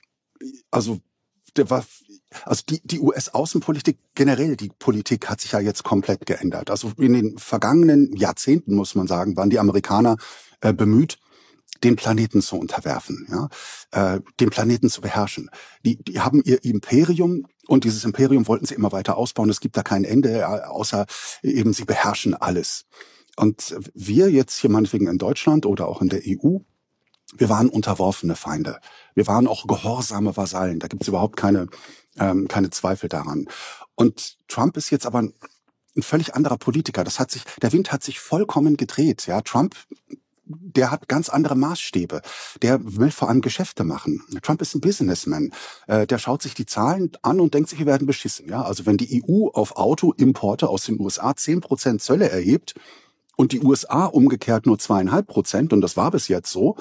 also der war Also die, die U S-Außenpolitik, generell die Politik hat sich ja jetzt komplett geändert. Also in den vergangenen Jahrzehnten, muss man sagen, waren die Amerikaner äh, bemüht, den Planeten zu unterwerfen, ja, äh, den Planeten zu beherrschen. Die, die haben ihr Imperium und dieses Imperium wollten sie immer weiter ausbauen. Es gibt da kein Ende, äh, außer eben sie beherrschen alles. Und wir jetzt hier meinetwegen in Deutschland oder auch in der E U, wir waren unterworfene Feinde. Wir waren auch gehorsame Vasallen. Da gibt es überhaupt keine ähm, keine Zweifel daran. Und Trump ist jetzt aber ein, ein völlig anderer Politiker. Das hat sich, der Wind hat sich vollkommen gedreht. Ja, Trump, der hat ganz andere Maßstäbe. Der will vor allem Geschäfte machen. Trump ist ein Businessman. Äh, der schaut sich die Zahlen an und denkt sich, wir werden beschissen. Ja, also wenn die E U auf Autoimporte aus den U S A zehn Prozent Zölle erhebt und die U S A umgekehrt nur zweieinhalb Prozent, und das war bis jetzt so,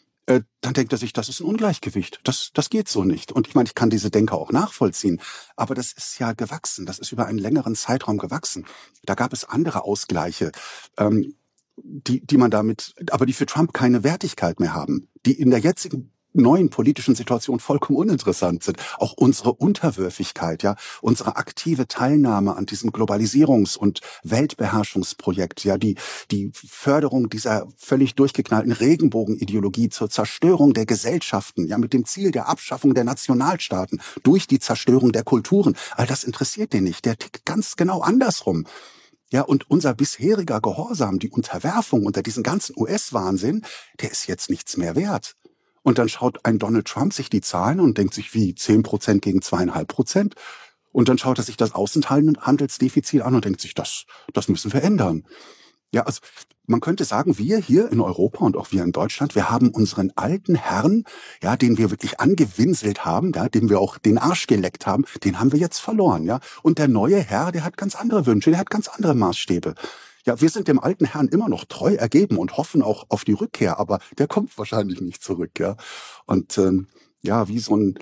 dann denkt er sich, das ist ein Ungleichgewicht. Das, das geht so nicht. Und ich meine, ich kann diese Denker auch nachvollziehen. Aber das ist ja gewachsen. Das ist über einen längeren Zeitraum gewachsen. Da gab es andere Ausgleiche, ähm, die, die man damit, aber die für Trump keine Wertigkeit mehr haben. Die in der jetzigen neuen politischen Situation vollkommen uninteressant sind. Auch unsere Unterwürfigkeit, ja, unsere aktive Teilnahme an diesem Globalisierungs- und Weltbeherrschungsprojekt, ja, die, die Förderung dieser völlig durchgeknallten Regenbogenideologie zur Zerstörung der Gesellschaften, ja, mit dem Ziel der Abschaffung der Nationalstaaten durch die Zerstörung der Kulturen. All das interessiert den nicht. Der tickt ganz genau andersrum. Ja, und unser bisheriger Gehorsam, die Unterwerfung unter diesen ganzen U S-Wahnsinn, der ist jetzt nichts mehr wert. Und dann schaut ein Donald Trump sich die Zahlen und denkt sich, wie zehn Prozent gegen zweieinhalb Prozent. Und dann schaut er sich das Außenhandelsdefizit an und denkt sich, das, das müssen wir ändern. Ja, also man könnte sagen, wir hier in Europa und auch wir in Deutschland, wir haben unseren alten Herrn, ja, den wir wirklich angewinselt haben, ja, dem wir auch den Arsch geleckt haben, den haben wir jetzt verloren, ja. Und der neue Herr, der hat ganz andere Wünsche, der hat ganz andere Maßstäbe. Ja, wir sind dem alten Herrn immer noch treu ergeben und hoffen auch auf die Rückkehr, aber der kommt wahrscheinlich nicht zurück, ja. Und ähm, ja, wie so ein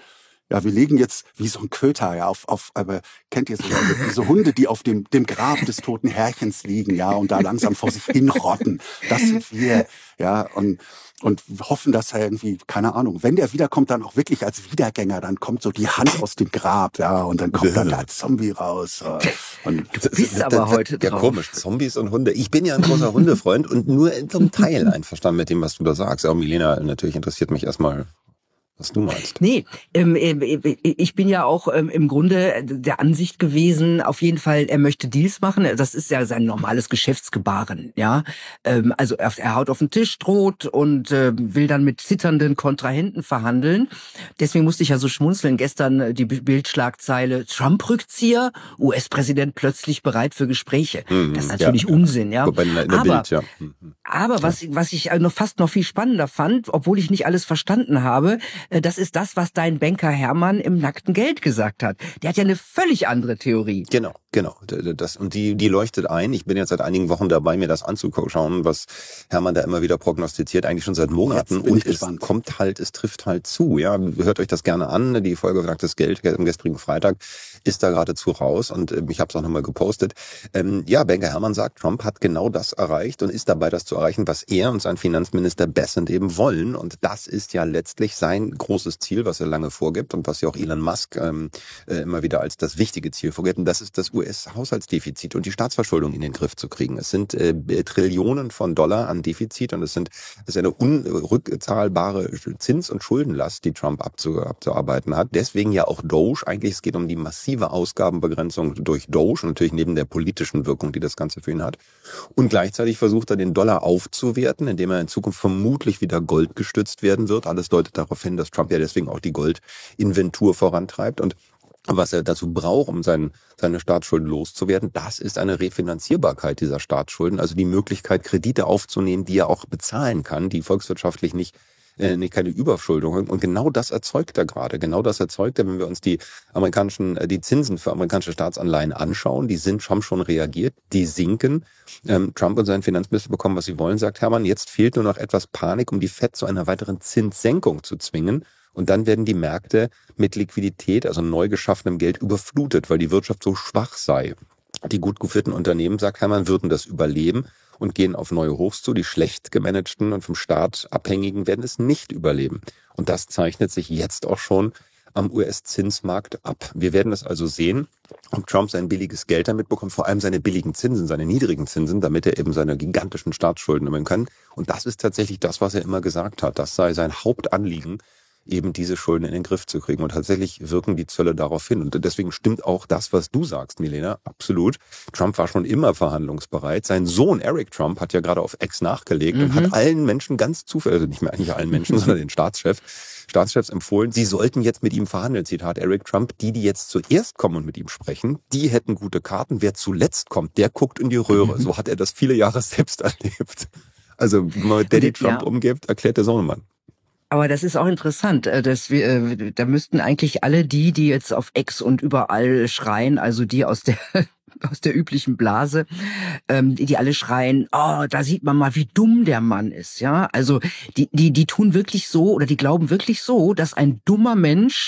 Ja, wir liegen jetzt wie so ein Köter, ja, auf, auf, aber kennt ihr so, also diese Hunde, die auf dem, dem Grab des toten Herrchens liegen, ja, und da langsam vor sich hinrotten. Das sind wir, ja, und, und hoffen, dass er irgendwie, keine Ahnung, wenn der wiederkommt, dann auch wirklich als Wiedergänger, dann kommt so die Hand aus dem Grab, ja, und dann kommt dann der Zombie raus. Und du bist aber heute ja, drauf. Komisch, Zombies und Hunde. Ich bin ja ein großer Hundefreund und nur in so einem Teil einverstanden mit dem, was du da sagst. Aber Milena, natürlich interessiert mich erstmal, was du meinst. Nee, ähm, ich bin ja auch ähm, im Grunde der Ansicht gewesen, auf jeden Fall, er möchte Deals machen. Das ist ja sein normales Geschäftsgebaren, ja. Ähm, also er, er haut auf den Tisch, droht und äh, will dann mit zitternden Kontrahenten verhandeln. Deswegen musste ich ja so schmunzeln. Gestern die Bildschlagzeile, Trump-Rückzieher, U S-Präsident plötzlich bereit für Gespräche. Mhm, das ist natürlich ja, Unsinn, ja. Wobei in der, in der aber Bild, ja. Mhm. aber was, was ich noch fast noch viel spannender fand, obwohl ich nicht alles verstanden habe, das ist das, was dein Banker Hermann im nackten Geld gesagt hat. Der hat ja eine völlig andere Theorie. Genau, genau. Das, und die, die leuchtet ein. Ich bin jetzt seit einigen Wochen dabei, mir das anzuschauen, was Hermann da immer wieder prognostiziert, eigentlich schon seit Monaten. Und es kommt halt, es trifft halt zu. Ja, hört euch das gerne an. Die Folge Nacktes Geld am gestrigen Freitag ist da geradezu raus. Und ich habe es auch nochmal gepostet. Ähm, ja, Banker Hermann sagt, Trump hat genau das erreicht und ist dabei, das zu erreichen, was er und sein Finanzminister Bessent eben wollen. Und das ist ja letztlich sein großes Ziel, was er lange vorgibt und was ja auch Elon Musk ähm, äh, immer wieder als das wichtige Ziel vorgibt. Und das ist das U S-Haushaltsdefizit und die Staatsverschuldung in den Griff zu kriegen. Es sind äh, Trillionen von Dollar an Defizit und es sind es ist eine unrückzahlbare Zins- und Schuldenlast, die Trump abzu, abzuarbeiten hat. Deswegen ja auch Doge. Eigentlich es geht um die massive Ausgabenbegrenzung durch Doge und natürlich neben der politischen Wirkung, die das Ganze für ihn hat. Und gleichzeitig versucht er den Dollar aufzuwerten, indem er in Zukunft vermutlich wieder Gold gestützt werden wird. Alles deutet darauf hin, dass Trump ja deswegen auch die Goldinventur vorantreibt. Und was er dazu braucht, um sein, seine Staatsschulden loszuwerden, das ist eine Refinanzierbarkeit dieser Staatsschulden, also die Möglichkeit, Kredite aufzunehmen, die er auch bezahlen kann, die volkswirtschaftlich nicht äh, nicht keine Überschuldung. Und genau das erzeugt er gerade. Genau das erzeugt er, wenn wir uns die amerikanischen, die Zinsen für amerikanische Staatsanleihen anschauen. Die sind, haben schon reagiert, die sinken. Ähm, Trump und sein Finanzminister bekommen, was sie wollen, sagt Hermann. Jetzt fehlt nur noch etwas Panik, um die Fed zu einer weiteren Zinssenkung zu zwingen. Und dann werden die Märkte mit Liquidität, also neu geschaffenem Geld, überflutet, weil die Wirtschaft so schwach sei. Die gut geführten Unternehmen, sagt Hermann, würden das überleben und gehen auf neue Hochs zu. Die schlecht gemanagten und vom Staat Abhängigen werden es nicht überleben. Und das zeichnet sich jetzt auch schon am U S-Zinsmarkt ab. Wir werden das also sehen, ob Trump sein billiges Geld damit bekommt, vor allem seine billigen Zinsen, seine niedrigen Zinsen, damit er eben seine gigantischen Staatsschulden nehmen kann. Und das ist tatsächlich das, was er immer gesagt hat. Das sei sein Hauptanliegen, eben diese Schulden in den Griff zu kriegen. Und tatsächlich wirken die Zölle darauf hin. Und deswegen stimmt auch das, was du sagst, Milena, absolut. Trump war schon immer verhandlungsbereit. Sein Sohn Eric Trump hat ja gerade auf X nachgelegt mhm. und hat allen Menschen ganz zufällig, also nicht mehr eigentlich allen Menschen, sondern den Staatschef, Staatschefs empfohlen, sie sollten jetzt mit ihm verhandeln. Zitat Eric Trump, die, die jetzt zuerst kommen und mit ihm sprechen, die hätten gute Karten. Wer zuletzt kommt, der guckt in die Röhre. Mhm. So hat er das viele Jahre selbst erlebt. Also, wenn man mit Daddy Trump ja. umgibt, erklärt der Sohnemann. Aber das ist auch interessant, dass wir, da müssten eigentlich alle die, die jetzt auf X und überall schreien, also die aus der aus der üblichen Blase, ähm, die, die alle schreien, oh, da sieht man mal, wie dumm der Mann ist, ja. Also die, die, die tun wirklich so oder die glauben wirklich so, dass ein dummer Mensch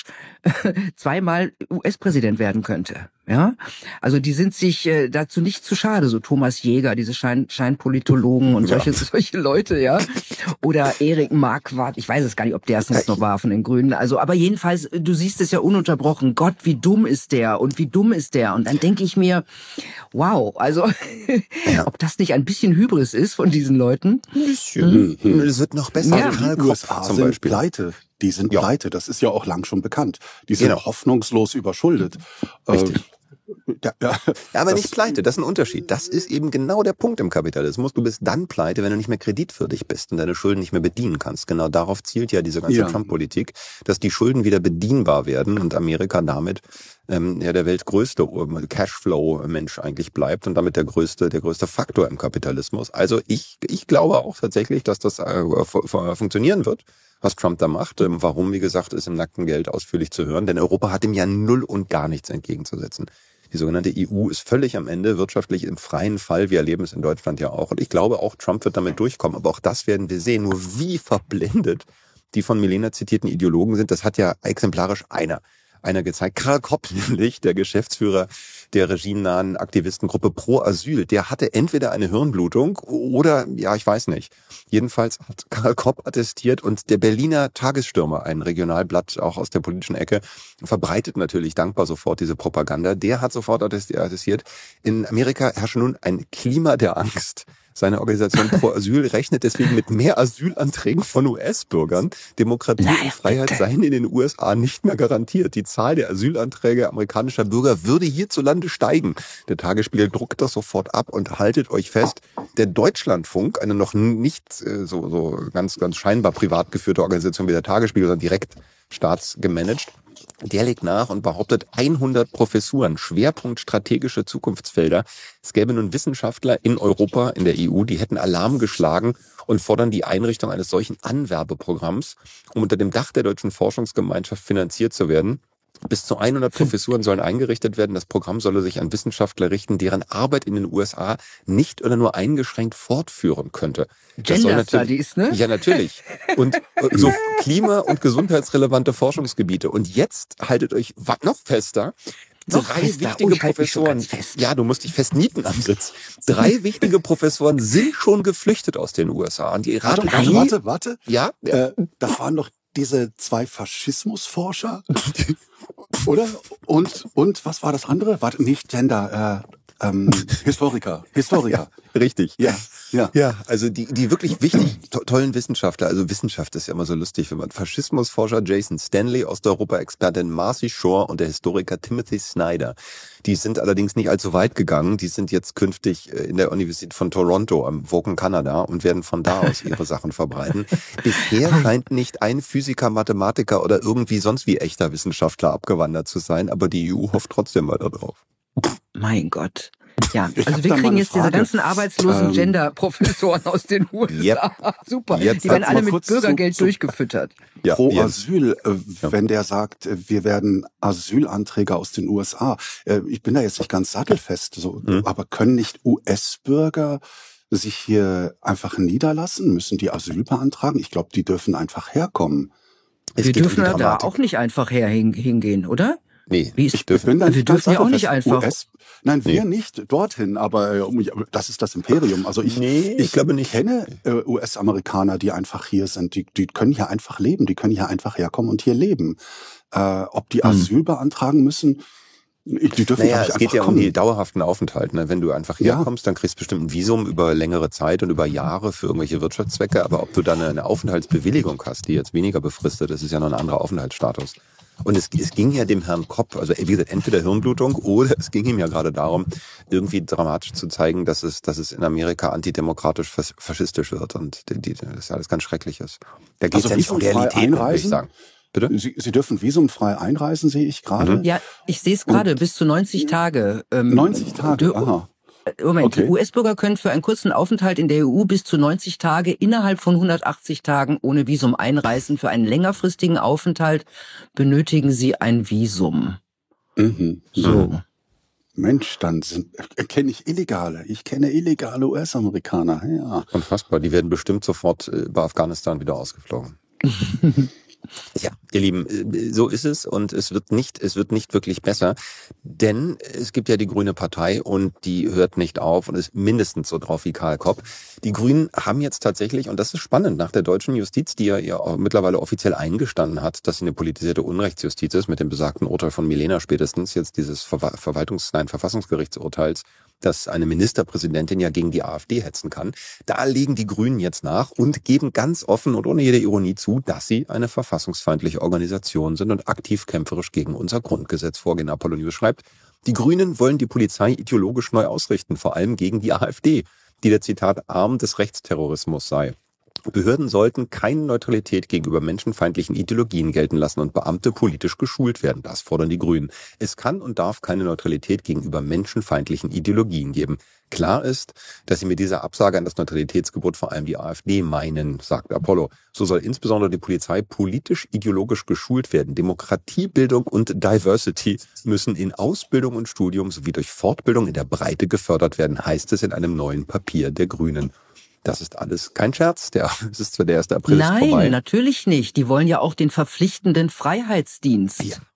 zweimal U S-Präsident werden könnte. Ja, also die sind sich äh, dazu nicht zu schade, so Thomas Jäger, diese Schein, Scheinpolitologen und solche ja. solche Leute, ja. Oder Erik Marquardt, ich weiß es gar nicht, ob der es jetzt noch war von den Grünen. Also, aber jedenfalls, du siehst es ja ununterbrochen. Gott, wie dumm ist der und wie dumm ist der? Und dann denke ich mir, wow, also ja. ob das nicht ein bisschen Hybris ist von diesen Leuten? Ein bisschen. Hm. Es wird noch besser. Ja. Die U S A zum sind Beispiel pleite. Die sind ja. pleite. Das ist ja auch lang schon bekannt. Die sind genau. hoffnungslos überschuldet. Richtig. Äh, Ja, ja, ja, aber nicht pleite, das ist ein Unterschied. Das ist eben genau der Punkt im Kapitalismus. Du bist dann pleite, wenn du nicht mehr kreditwürdig bist und deine Schulden nicht mehr bedienen kannst. Genau darauf zielt ja diese ganze ja. Trump-Politik, dass die Schulden wieder bedienbar werden und Amerika damit ähm, ja der weltgrößte Cashflow-Mensch eigentlich bleibt und damit der größte der größte Faktor im Kapitalismus. Also ich ich glaube auch tatsächlich, dass das äh, funktionieren wird, was Trump da macht. Ähm, warum, wie gesagt, ist im nackten Geld ausführlich zu hören. Denn Europa hat ihm ja null und gar nichts entgegenzusetzen. Die sogenannte E U ist völlig am Ende, wirtschaftlich im freien Fall. Wir erleben es in Deutschland ja auch. Und ich glaube auch, Trump wird damit durchkommen. Aber auch das werden wir sehen. Nur wie verblendet die von Milena zitierten Ideologen sind, das hat ja exemplarisch einer einer gezeigt. Karl Kopp nämlich, der Geschäftsführer der regimenahen Aktivistengruppe Pro Asyl, der hatte entweder eine Hirnblutung oder, ja, ich weiß nicht. Jedenfalls hat Karl Kopp attestiert und der Berliner Tagesstürmer, ein Regionalblatt auch aus der politischen Ecke, verbreitet natürlich dankbar sofort diese Propaganda. Der hat sofort attestiert, in Amerika herrsche nun ein Klima der Angst. Seine Organisation Pro Asyl rechnet deswegen mit mehr Asylanträgen von U S-Bürgern. Demokratie Nein, und Freiheit bitte. seien in den U S A nicht mehr garantiert. Die Zahl der Asylanträge amerikanischer Bürger würde hierzulande steigen. Der Tagesspiegel druckt das sofort ab und haltet euch fest, der Deutschlandfunk, eine noch nicht so, so ganz, ganz scheinbar privat geführte Organisation wie der Tagesspiegel, sondern direkt staatsgemanagt, der legt nach und behauptet hundert Professuren, Schwerpunkt strategische Zukunftsfelder. Es gäbe nun Wissenschaftler in Europa, in der E U, die hätten Alarm geschlagen und fordern die Einrichtung eines solchen Anwerbeprogramms, um unter dem Dach der deutschen Forschungsgemeinschaft finanziert zu werden. Bis zu hundert Professuren sollen eingerichtet werden. Das Programm solle sich an Wissenschaftler richten, deren Arbeit in den U S A nicht oder nur eingeschränkt fortführen könnte. Gender Studies, ne? Ja, natürlich. Und so klima- und gesundheitsrelevante Forschungsgebiete. Und jetzt haltet euch noch fester. Noch Drei fester. wichtige Oh, ich halte mich schon Professoren, ganz fest. ja, du musst dich festnieten am Sitz. Drei wichtige Professoren sind schon geflüchtet aus den U S A. Und die Warte, raten warte, warte, warte. Ja, äh, das waren doch diese zwei Faschismusforscher, oder? Und und was war das andere? Warte, nicht Gender, äh, ähm, Historiker, Historiker. Ja, richtig. Ja, ja. Ja, also die die wirklich wichtig to- tollen Wissenschaftler, also Wissenschaft ist ja immer so lustig, wenn man Faschismusforscher Jason Stanley, Osteuropa-Expertin Marcy Shore und der Historiker Timothy Snyder. Die sind allerdings nicht allzu weit gegangen. Die sind jetzt künftig in der Universität von Toronto am Woken, Kanada und werden von da aus ihre Sachen verbreiten. Bisher scheint nicht ein Physiker, Mathematiker oder irgendwie sonst wie echter Wissenschaftler abgewandert zu sein, aber die E U hofft trotzdem weiter drauf. Mein Gott. Ja, Ich also hab wir da mal kriegen eine jetzt diese Frage. ganzen arbeitslosen Ähm, Gender-Professoren aus den U S A. Yep. Super. Jetzt Die werden mal alle mit kurz Bürgergeld zu- zu- durchgefüttert. Ja, Pro ja. Asyl, äh, wenn der sagt, äh, wir werden Asylanträge aus den U S A. Äh, ich bin da jetzt nicht ganz sattelfest, so, Mhm. aber können nicht U S-Bürger sich hier einfach niederlassen? Müssen die Asyl beantragen? Ich glaube, die dürfen einfach herkommen. Es Wir geht um dürfen die ja da Dramatik. auch nicht einfach her hin- hingehen, oder? Nee, Wie ist, ich dürfen. bin da wir nicht ganz dürfen ja auch nicht sattelfest. einfach. U S, nein, wir Nee. nicht dorthin, aber äh, um- das ist das Imperium. Also ich, Nee, ich glaube nicht. kenne äh, U S-Amerikaner, die einfach hier sind. Die, die können hier einfach leben. Die können hier einfach herkommen und hier leben. Äh, ob die Hm. Asyl beantragen müssen, die dürfen Naja, glaub ich, es geht einfach ja um kommen. die dauerhaften Aufenthalte. Ne? Wenn du einfach Ja. herkommst, dann kriegst du bestimmt ein Visum über längere Zeit und über Jahre für irgendwelche Wirtschaftszwecke. Aber ob du dann eine Aufenthaltsbewilligung hast, die jetzt weniger befristet ist, ist ja noch ein anderer Aufenthaltsstatus. Und es, es ging ja dem Herrn Kopp, also wie gesagt, entweder Hirnblutung oder es ging ihm ja gerade darum, irgendwie dramatisch zu zeigen, dass es, dass es in Amerika antidemokratisch fas- faschistisch wird und die, die, das alles ganz schrecklich ist. Da geht es Also ja nicht um visumfrei Realität, würde ich einreisen? sagen. Bitte? Sie, Sie dürfen visumfrei einreisen, sehe ich gerade. Mhm. Ja, ich sehe es gerade, bis zu neunzig Tage. Ähm, neunzig Tage, dür- aha. Moment, Okay. die U S-Bürger können für einen kurzen Aufenthalt in der E U bis zu neunzig Tage innerhalb von hundertachtzig Tagen ohne Visum einreisen. Für einen längerfristigen Aufenthalt benötigen sie ein Visum. Mhm. So. Mensch, dann sind, äh, kenne ich Illegale. Ich kenne illegale U S-Amerikaner. Ja. Unfassbar. Die werden bestimmt sofort äh, bei Afghanistan wieder ausgeflogen. Ja, ihr Lieben, äh, so ist es und es wird nicht, es wird nicht wirklich besser, denn es gibt ja die Grüne Partei und die hört nicht auf und ist mindestens so drauf wie Karl Kopp. Die Grünen haben jetzt tatsächlich, und das ist spannend, nach der deutschen Justiz, die ja, ja auch mittlerweile offiziell eingestanden hat, dass sie eine politisierte Unrechtsjustiz ist, mit dem besagten Urteil von Milena spätestens, jetzt dieses Ver- Verwaltungs-, nein, Verfassungsgerichtsurteils, dass eine Ministerpräsidentin ja gegen die AfD hetzen kann. Da legen die Grünen jetzt nach und geben ganz offen und ohne jede Ironie zu, dass sie eine verfassungsfeindliche Organisation sind und aktiv kämpferisch gegen unser Grundgesetz vorgehen. Apollo News schreibt, die Grünen wollen die Polizei ideologisch neu ausrichten, vor allem gegen die AfD, die der Zitat Arm des Rechtsterrorismus sei. Behörden sollten keine Neutralität gegenüber menschenfeindlichen Ideologien gelten lassen und Beamte politisch geschult werden. Das fordern die Grünen. Es kann und darf keine Neutralität gegenüber menschenfeindlichen Ideologien geben. Klar ist, dass sie mit dieser Absage an das Neutralitätsgebot vor allem die AfD meinen, sagt Apollo. So soll insbesondere die Polizei politisch-ideologisch geschult werden. Demokratiebildung und Diversity müssen in Ausbildung und Studium sowie durch Fortbildung in der Breite gefördert werden, heißt es in einem neuen Papier der Grünen. Das ist alles kein Scherz. Der, es ist zwar der erste April ist vorbei. Nein, natürlich nicht. Die wollen ja auch den verpflichtenden Freiheitsdienst. Ja,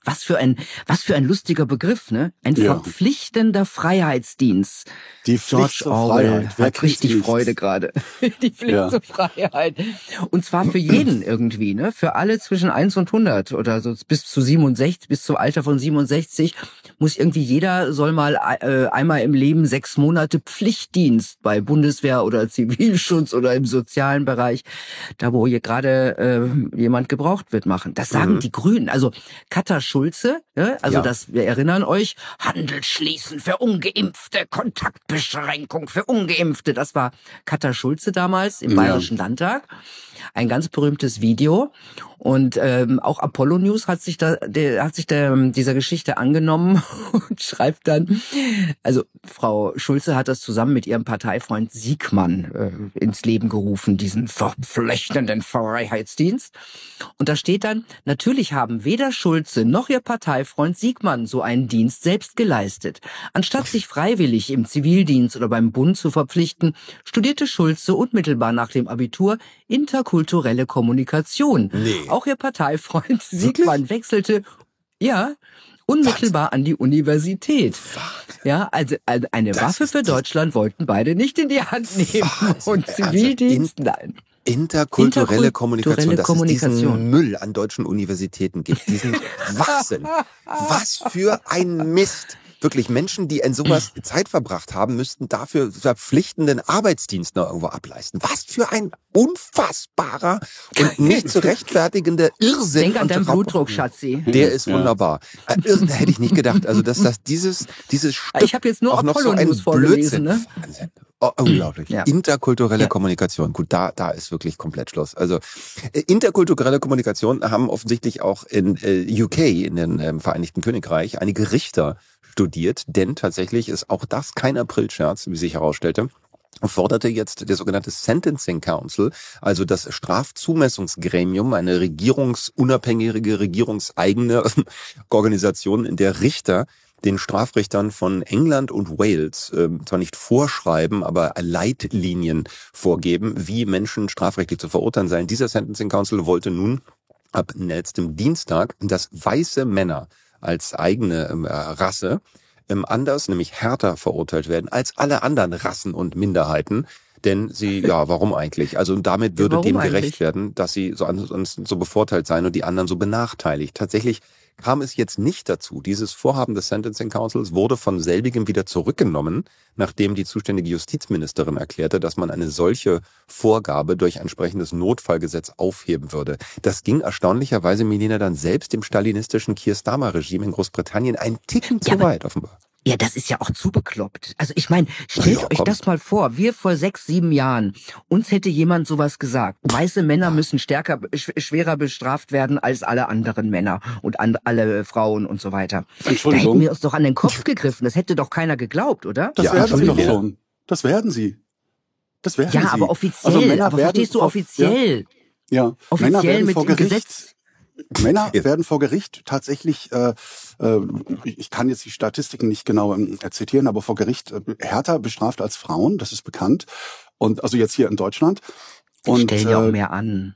Was für ein, was für ein lustiger Begriff, ne? Ein Ja. verpflichtender Freiheitsdienst. Die Pflicht George zur Orwell Freiheit. Wer hat kennt richtig die nicht? Freude gerade. Die Pflicht Ja. zur Freiheit. Und zwar für jeden irgendwie, ne? Für alle zwischen eins und hundert oder so bis zu siebenundsechzig, bis zum Alter von siebenundsechzig muss irgendwie jeder soll mal äh, einmal im Leben sechs Monate Pflichtdienst bei Bundeswehr oder Zivilschutz oder im sozialen Bereich, da wo hier gerade äh, jemand gebraucht wird, machen. Das sagen Mhm. die Grünen. Also Katja Schulze, ja, also Ja. das, wir erinnern euch, Handel schließen für Ungeimpfte, Kontaktbeschränkung für Ungeimpfte. Das war Katja Schulze damals im Ja. Bayerischen Landtag. Ein ganz berühmtes Video. Und ähm, auch Apollo News hat sich da, der, hat sich der, dieser Geschichte angenommen und schreibt dann, also Frau Schulze hat das zusammen mit ihrem Parteifreund Siegmann äh, ins Leben gerufen, diesen verpflichtenden Freiheitsdienst. Und da steht dann, natürlich haben weder Schulze noch ihr Parteifreund Siegmann so einen Dienst selbst geleistet. Anstatt sich freiwillig im Zivildienst oder beim Bund zu verpflichten, studierte Schulze unmittelbar nach dem Abitur interkulturelle Kommunikation. Nee. Auch ihr Parteifreund Siegmann wechselte, ja, unmittelbar an die Universität. Ja, also also eine Das Waffe ist für die- Deutschland wollten beide nicht in die Hand nehmen. Wahnsinn. Und Also Zivildienst, in- nein. Interkulturelle Interkulturelle Kommunikation, dass es Kommunikation. diesen Müll an deutschen Universitäten gibt, diesen Wahnsinn. Was für ein Mist. Wirklich, Menschen, die in sowas Zeit verbracht haben, müssten dafür verpflichtenden Arbeitsdienst noch irgendwo ableisten. Was für ein unfassbarer und nicht zu rechtfertigender Irrsinn. Denk an und deinen Raub- Blutdruck, Schatzi. Der ist Ja. wunderbar. Äh, Irrsinn hätte ich nicht gedacht. Also, dass das dieses, dieses Stück Ich habe jetzt nur auch noch so Apollo ein News vorgelesen, Blödsinn. ne? Wahnsinn. Oh, unglaublich. Ja. Interkulturelle Ja. Kommunikation. Gut, da, da ist wirklich komplett Schluss. Also, äh, interkulturelle Kommunikation haben offensichtlich auch in äh, U K, in den ähm, Vereinigten Königreich, einige Richter studiert, denn tatsächlich ist auch das kein Aprilscherz, wie sich herausstellte. Forderte jetzt der sogenannte Sentencing Council, also das Strafzumessungsgremium, eine regierungsunabhängige, regierungseigene Organisation, in der Richter den Strafrichtern von England und Wales äh, zwar nicht vorschreiben, aber Leitlinien vorgeben, wie Menschen strafrechtlich zu verurteilen seien. Dieser Sentencing Council wollte nun ab letztem Dienstag, dass weiße Männer als eigene ähm, Rasse ähm, anders, nämlich härter verurteilt werden als alle anderen Rassen und Minderheiten. Denn sie, ja, warum eigentlich? Also damit würde warum dem eigentlich? gerecht werden, dass sie so ansonsten so bevorteilt seien und die anderen so benachteiligt. Tatsächlich kam es jetzt nicht dazu. Dieses Vorhaben des Sentencing Councils wurde von selbigem wieder zurückgenommen, nachdem die zuständige Justizministerin erklärte, dass man eine solche Vorgabe durch ein entsprechendes Notfallgesetz aufheben würde. Das ging erstaunlicherweise, Milena, dann selbst dem stalinistischen Keir Starmer-Regime in Großbritannien ein Ticken Ja, zu aber- weit, offenbar. Ja, das ist ja auch zu bekloppt. Also ich meine, stellt Ja, euch komm. das mal vor, wir vor sechs, sieben Jahren, uns hätte jemand sowas gesagt. Weiße Männer müssen stärker, sch schwerer bestraft werden als alle anderen Männer und an, alle Frauen und so weiter. Da Entschuldigung. hätten wir uns doch an den Kopf gegriffen. Das hätte doch keiner geglaubt, oder? Das Ja, werden sie doch Entschuldigung. schon. Das werden sie. Das werden Ja, sie. aber offiziell. Also Männer aber werden verstehst du vor- offiziell? Ja, ja. Offiziell Männer werden mit vor dem Gericht. Gesetz. Männer Ja. werden vor Gericht tatsächlich, äh, äh, ich kann jetzt die Statistiken nicht genau ähm, zitieren, aber vor Gericht äh, härter bestraft als Frauen, das ist bekannt. Und also jetzt hier in Deutschland. Und Stellen ja auch äh, mehr an.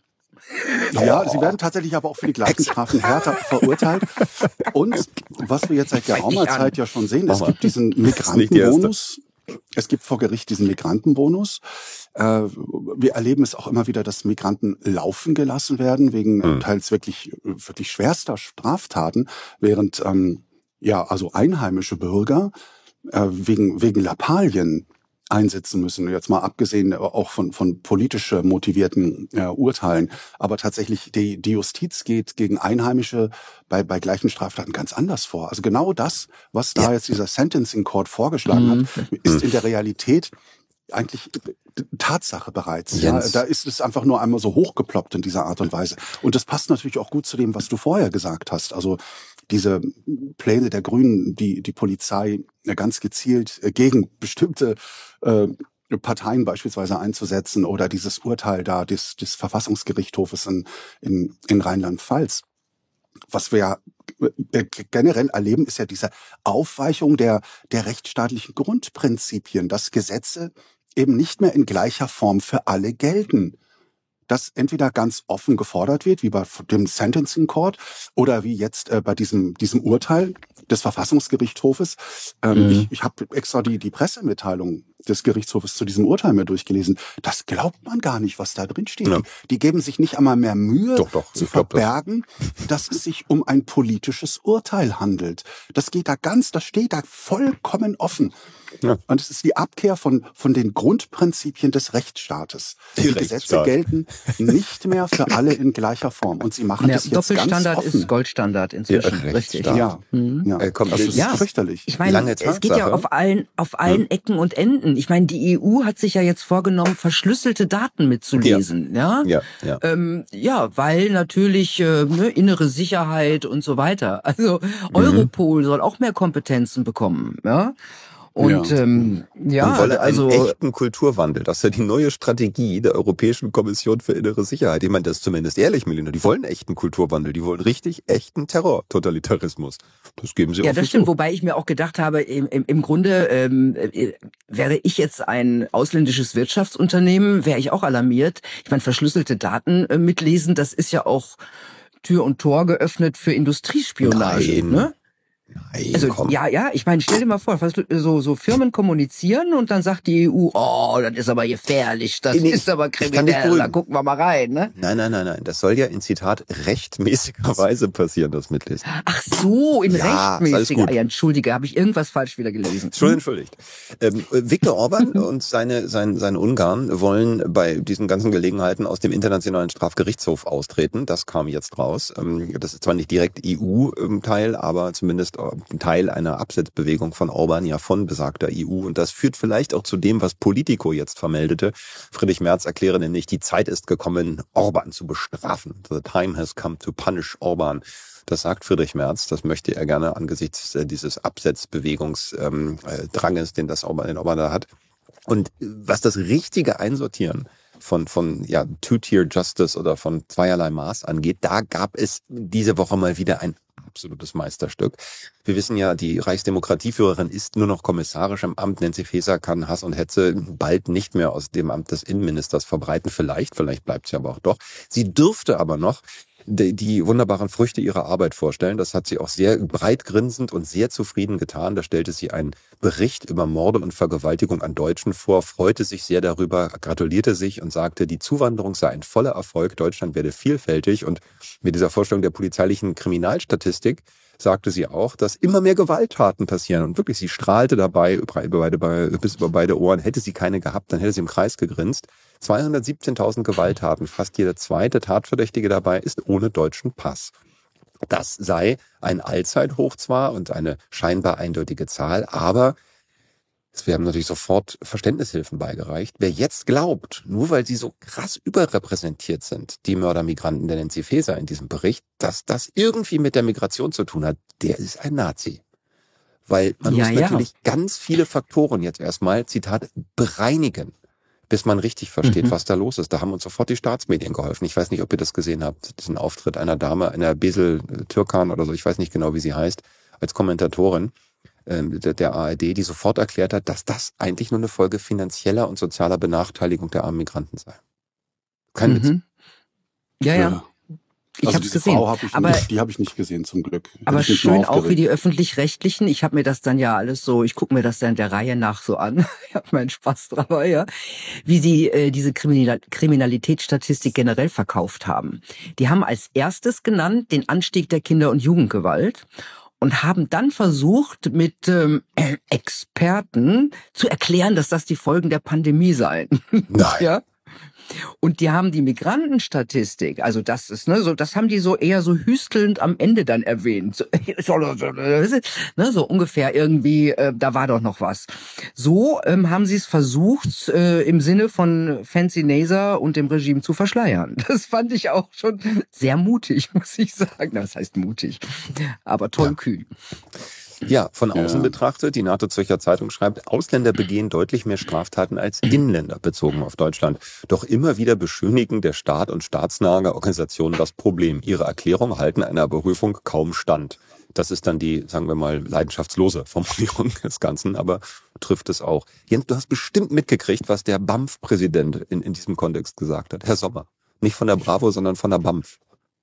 ja, sie werden tatsächlich aber auch für die gleichen Strafen härter verurteilt. Und was wir jetzt seit Zeig geraumer dich an. Zeit ja schon sehen, es Mach mal. gibt diesen nicht die erste. Migrantenbonus. Es gibt vor Gericht diesen Migrantenbonus. Äh, wir erleben es auch immer wieder, dass Migranten laufen gelassen werden wegen äh, Hm. teils wirklich wirklich schwerster Straftaten, während ähm, ja also einheimische Bürger äh, wegen wegen Lappalien einsetzen müssen. Jetzt mal abgesehen auch von von politisch motivierten äh, Urteilen, aber tatsächlich die die Justiz geht gegen Einheimische bei bei gleichen Straftaten ganz anders vor. Also genau das, was da Ja. jetzt dieser Sentencing Court vorgeschlagen Mhm. hat, ist in der Realität eigentlich Tatsache bereits. Ja, Jens. da ist es einfach nur einmal so hochgeploppt in dieser Art und Weise. Und das passt natürlich auch gut zu dem, was du vorher gesagt hast. Also diese Pläne der Grünen, die die Polizei ganz gezielt gegen bestimmte äh, Parteien beispielsweise einzusetzen oder dieses Urteil da des, des Verfassungsgerichtshofes in, in, in Rheinland-Pfalz. Was wir ja äh, generell erleben, ist ja diese Aufweichung der, der rechtsstaatlichen Grundprinzipien, dass Gesetze eben nicht mehr in gleicher Form für alle gelten. das entweder ganz offen gefordert wird, wie bei dem Sentencing Court oder wie jetzt äh, bei diesem diesem Urteil des Verfassungsgerichtshofes. Ähm, mhm. Ich, ich habe extra die die Pressemitteilung des Gerichtshofes zu diesem Urteil mir durchgelesen. Das glaubt man gar nicht, was da drin steht. Ja. Die, die geben sich nicht einmal mehr Mühe doch, doch, zu verbergen, das. dass es sich um ein politisches Urteil handelt. Das geht da ganz, das steht da vollkommen offen. Ja. Und es ist die Abkehr von von den Grundprinzipien des Rechtsstaates. Die, die Gesetze gelten nicht mehr für alle in gleicher Form. Und sie machen ja, das jetzt ganz offen. Doppelstandard ist Goldstandard inzwischen. Ja, richtig. Ja, mhm. ja. Äh, komm, das ist ja. fürchterlich. Ich meine, es geht ja auf allen auf allen hm. Ecken und Enden. Ich meine, die E U hat sich ja jetzt vorgenommen, verschlüsselte Daten mitzulesen. Ja, ja, ja. Ja, ähm, ja weil natürlich äh, ne, innere Sicherheit und so weiter. Also Europol mhm. soll auch mehr Kompetenzen bekommen. Ja. Und ja, ähm, ja Man wolle also einen echten Kulturwandel. Das ist ja die neue Strategie der Europäischen Kommission für innere Sicherheit. Ich meine, das ist zumindest ehrlich, Melina. Die wollen echten Kulturwandel. Die wollen richtig echten Terror, Totalitarismus. Das geben sie ja, offen das stimmt. zu. Wobei ich mir auch gedacht habe, im, im, im Grunde ähm, äh, wäre ich jetzt ein ausländisches Wirtschaftsunternehmen, wäre ich auch alarmiert. Ich meine, verschlüsselte Daten äh, mitlesen, das ist ja auch Tür und Tor geöffnet für Industriespionage. Nein. Ne? Nein, also komm. ja, ja, ich meine, stell dir mal vor, so so Firmen kommunizieren und dann sagt die E U, oh, das ist aber gefährlich, das nee, ist aber kriminell, da gucken wir mal rein, ne? Nein, nein, nein, nein, das soll ja in Zitat rechtmäßigerweise passieren, das Mitlesen. Ach so, in ja, rechtmäßiger. Ja, entschuldige, habe ich irgendwas falsch wieder gelesen? Entschuldigt. Ähm, Viktor Orban und seine sein sein Ungarn wollen bei diesen ganzen Gelegenheiten aus dem Internationalen Strafgerichtshof austreten. Das kam jetzt raus. Ähm, das ist zwar nicht direkt E U-Teil, aber zumindest Teil einer Absetzbewegung von Orban, ja von besagter E U. Und das führt vielleicht auch zu dem, was Politico jetzt vermeldete. Friedrich Merz erkläre nämlich, die Zeit ist gekommen, Orban zu bestrafen. The time has come to punish Orban. Das sagt Friedrich Merz. Das möchte er gerne angesichts dieses Absetzbewegungsdranges, den das Orban, den Orban da hat. Und was das richtige Einsortieren von von ja Two-Tier Justice oder von zweierlei Maß angeht, da gab es diese Woche mal wieder ein absolutes Meisterstück. Wir wissen ja, die Reichsdemokratieführerin ist nur noch kommissarisch im Amt. Nancy Faeser kann Hass und Hetze bald nicht mehr aus dem Amt des Innenministers verbreiten. Vielleicht, vielleicht bleibt sie aber auch doch. Sie dürfte aber noch die, die wunderbaren Früchte ihrer Arbeit vorstellen. Das hat sie auch sehr breit grinsend und sehr zufrieden getan. Da stellte sie einen Bericht über Morde und Vergewaltigung an Deutschen vor, freute sich sehr darüber, gratulierte sich und sagte, die Zuwanderung sei ein voller Erfolg, Deutschland werde vielfältig. Und mit dieser Vorstellung der polizeilichen Kriminalstatistik sagte sie auch, dass immer mehr Gewalttaten passieren. Und wirklich, sie strahlte dabei über beide, bis über beide Ohren. Hätte sie keine gehabt, dann hätte sie im Kreis gegrinst. zweihundertsiebzehntausend Gewalttaten, fast jeder zweite Tatverdächtige dabei ist ohne deutschen Pass. Das sei ein Allzeithoch zwar und eine scheinbar eindeutige Zahl, aber wir haben natürlich sofort Verständnishilfen beigereicht. Wer jetzt glaubt, nur weil sie so krass überrepräsentiert sind, die Mördermigranten der Nancy Faeser in diesem Bericht, dass das irgendwie mit der Migration zu tun hat, der ist ein Nazi. Weil man ja, muss ja. natürlich ganz viele Faktoren jetzt erstmal, Zitat, bereinigen, bis man richtig versteht, mhm. was da los ist. Da haben uns sofort die Staatsmedien geholfen. Ich weiß nicht, ob ihr das gesehen habt, diesen Auftritt einer Dame, einer Besel Türkan oder so, ich weiß nicht genau, wie sie heißt, als Kommentatorin ähm, der, der A R D, die sofort erklärt hat, dass das eigentlich nur eine Folge finanzieller und sozialer Benachteiligung der armen Migranten sei. Kein mhm. Witz. Ja, ja. ja. Ich also habe es diese gesehen, Frau hab ich aber nicht, die habe ich nicht gesehen zum Glück. Aber schön auch wie die Öffentlich-Rechtlichen. Ich habe mir das dann ja alles so, ich gucke mir das dann der Reihe nach so an. Ich habe meinen Spaß dabei, ja. Wie sie äh, diese Kriminal- Kriminalitätsstatistik generell verkauft haben. Die haben als erstes genannt den Anstieg der Kinder- und Jugendgewalt und haben dann versucht, mit ähm, Experten zu erklären, dass das die Folgen der Pandemie seien. Nein. Ja. Und die haben die Migrantenstatistik, also das ist, ne, so, das haben die so eher so hüstelnd am Ende dann erwähnt. So, ne, so ungefähr irgendwie, äh, da war doch noch was. So ähm, haben sie es versucht, äh, im Sinne von Fancy Naser und dem Regime zu verschleiern. Das fand ich auch schon sehr mutig, muss ich sagen. Na, das heißt mutig, aber tollkühn. Ja. Ja, von außen ja. betrachtet, die NATO-Zürcher Zeitung schreibt, Ausländer begehen deutlich mehr Straftaten als Inländer, bezogen auf Deutschland. Doch immer wieder beschönigen der Staat und staatsnahe Organisationen das Problem. Ihre Erklärungen halten einer Berufung kaum stand. Das ist dann die, sagen wir mal, leidenschaftslose Formulierung des Ganzen, aber trifft es auch. Jens, du hast bestimmt mitgekriegt, was der B A M F-Präsident in, in diesem Kontext gesagt hat. Herr Sommer. Nicht von der Bravo, sondern von der B A M F.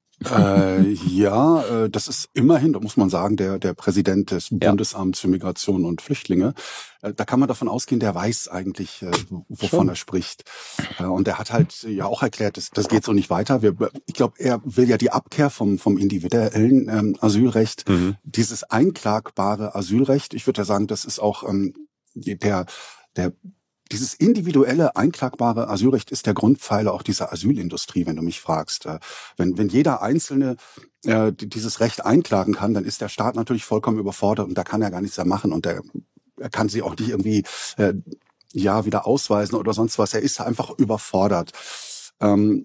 Äh, ja, äh, das ist immerhin, da muss man sagen, der der Präsident des ja. Bundesamts für Migration und Flüchtlinge. Äh, da kann man davon ausgehen, der weiß eigentlich, äh, wovon Schon. er spricht. Äh, und er hat halt ja auch erklärt, das, das geht so nicht weiter. Wir, ich glaube, er will ja die Abkehr vom vom individuellen ähm, Asylrecht, mhm. dieses einklagbare Asylrecht. Ich würde ja sagen, das ist auch ähm, der der Dieses individuelle, einklagbare Asylrecht ist der Grundpfeiler auch dieser Asylindustrie, wenn du mich fragst. Wenn, wenn jeder Einzelne äh, dieses Recht einklagen kann, dann ist der Staat natürlich vollkommen überfordert und da kann er gar nichts mehr machen und er, er kann sie auch nicht irgendwie äh, ja wieder ausweisen oder sonst was. Er ist einfach überfordert. Ähm,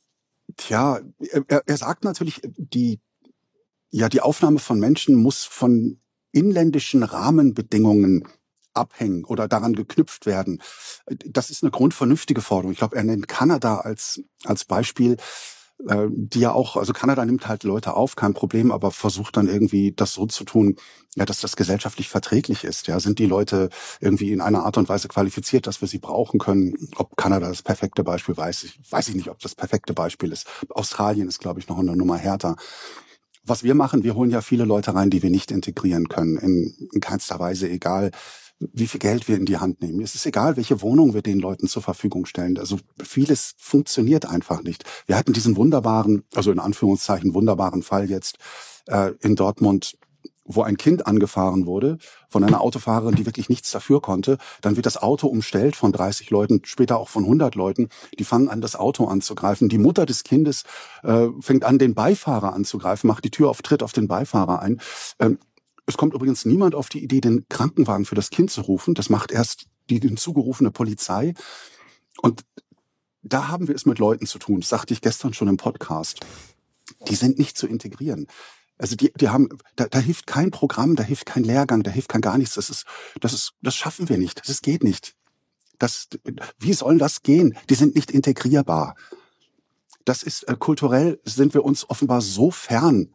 tja, er, er sagt natürlich, die ja die Aufnahme von Menschen muss von inländischen Rahmenbedingungen abhängen oder daran geknüpft werden. Das ist eine grundvernünftige Forderung. Ich glaube, er nennt Kanada als als Beispiel, äh, die ja auch, also Kanada nimmt halt Leute auf, kein Problem, aber versucht dann irgendwie das so zu tun, ja, dass das gesellschaftlich verträglich ist. Ja, sind die Leute irgendwie in einer Art und Weise qualifiziert, dass wir sie brauchen können? Ob Kanada das perfekte Beispiel weiß ich, weiß ich nicht, ob das perfekte Beispiel ist. Australien ist, glaube ich, noch eine Nummer härter. Was wir machen, wir holen ja viele Leute rein, die wir nicht integrieren können, in, in keinster Weise, egal wie viel Geld wir in die Hand nehmen. Es ist egal, welche Wohnung wir den Leuten zur Verfügung stellen. Also vieles funktioniert einfach nicht. Wir hatten diesen wunderbaren, also in Anführungszeichen wunderbaren Fall jetzt äh, in Dortmund, wo ein Kind angefahren wurde von einer Autofahrerin, die wirklich nichts dafür konnte. Dann wird das Auto umstellt von dreißig Leuten, später auch von hundert Leuten. Die fangen an, das Auto anzugreifen. Die Mutter des Kindes äh, fängt an, den Beifahrer anzugreifen, macht die Tür auf, tritt auf den Beifahrer ein. Ähm, Es kommt übrigens niemand auf die Idee, den Krankenwagen für das Kind zu rufen. Das macht erst die hinzugerufene Polizei. Und da haben wir es mit Leuten zu tun. Das sagte ich gestern schon im Podcast. Die sind nicht zu integrieren. Also die, die haben, da, da hilft kein Programm, da hilft kein Lehrgang, da hilft kein gar nichts. Das ist, das ist, das schaffen wir nicht. Das geht nicht. Das, wie soll das gehen? Die sind nicht integrierbar. Das ist äh, kulturell sind wir uns offenbar so fern.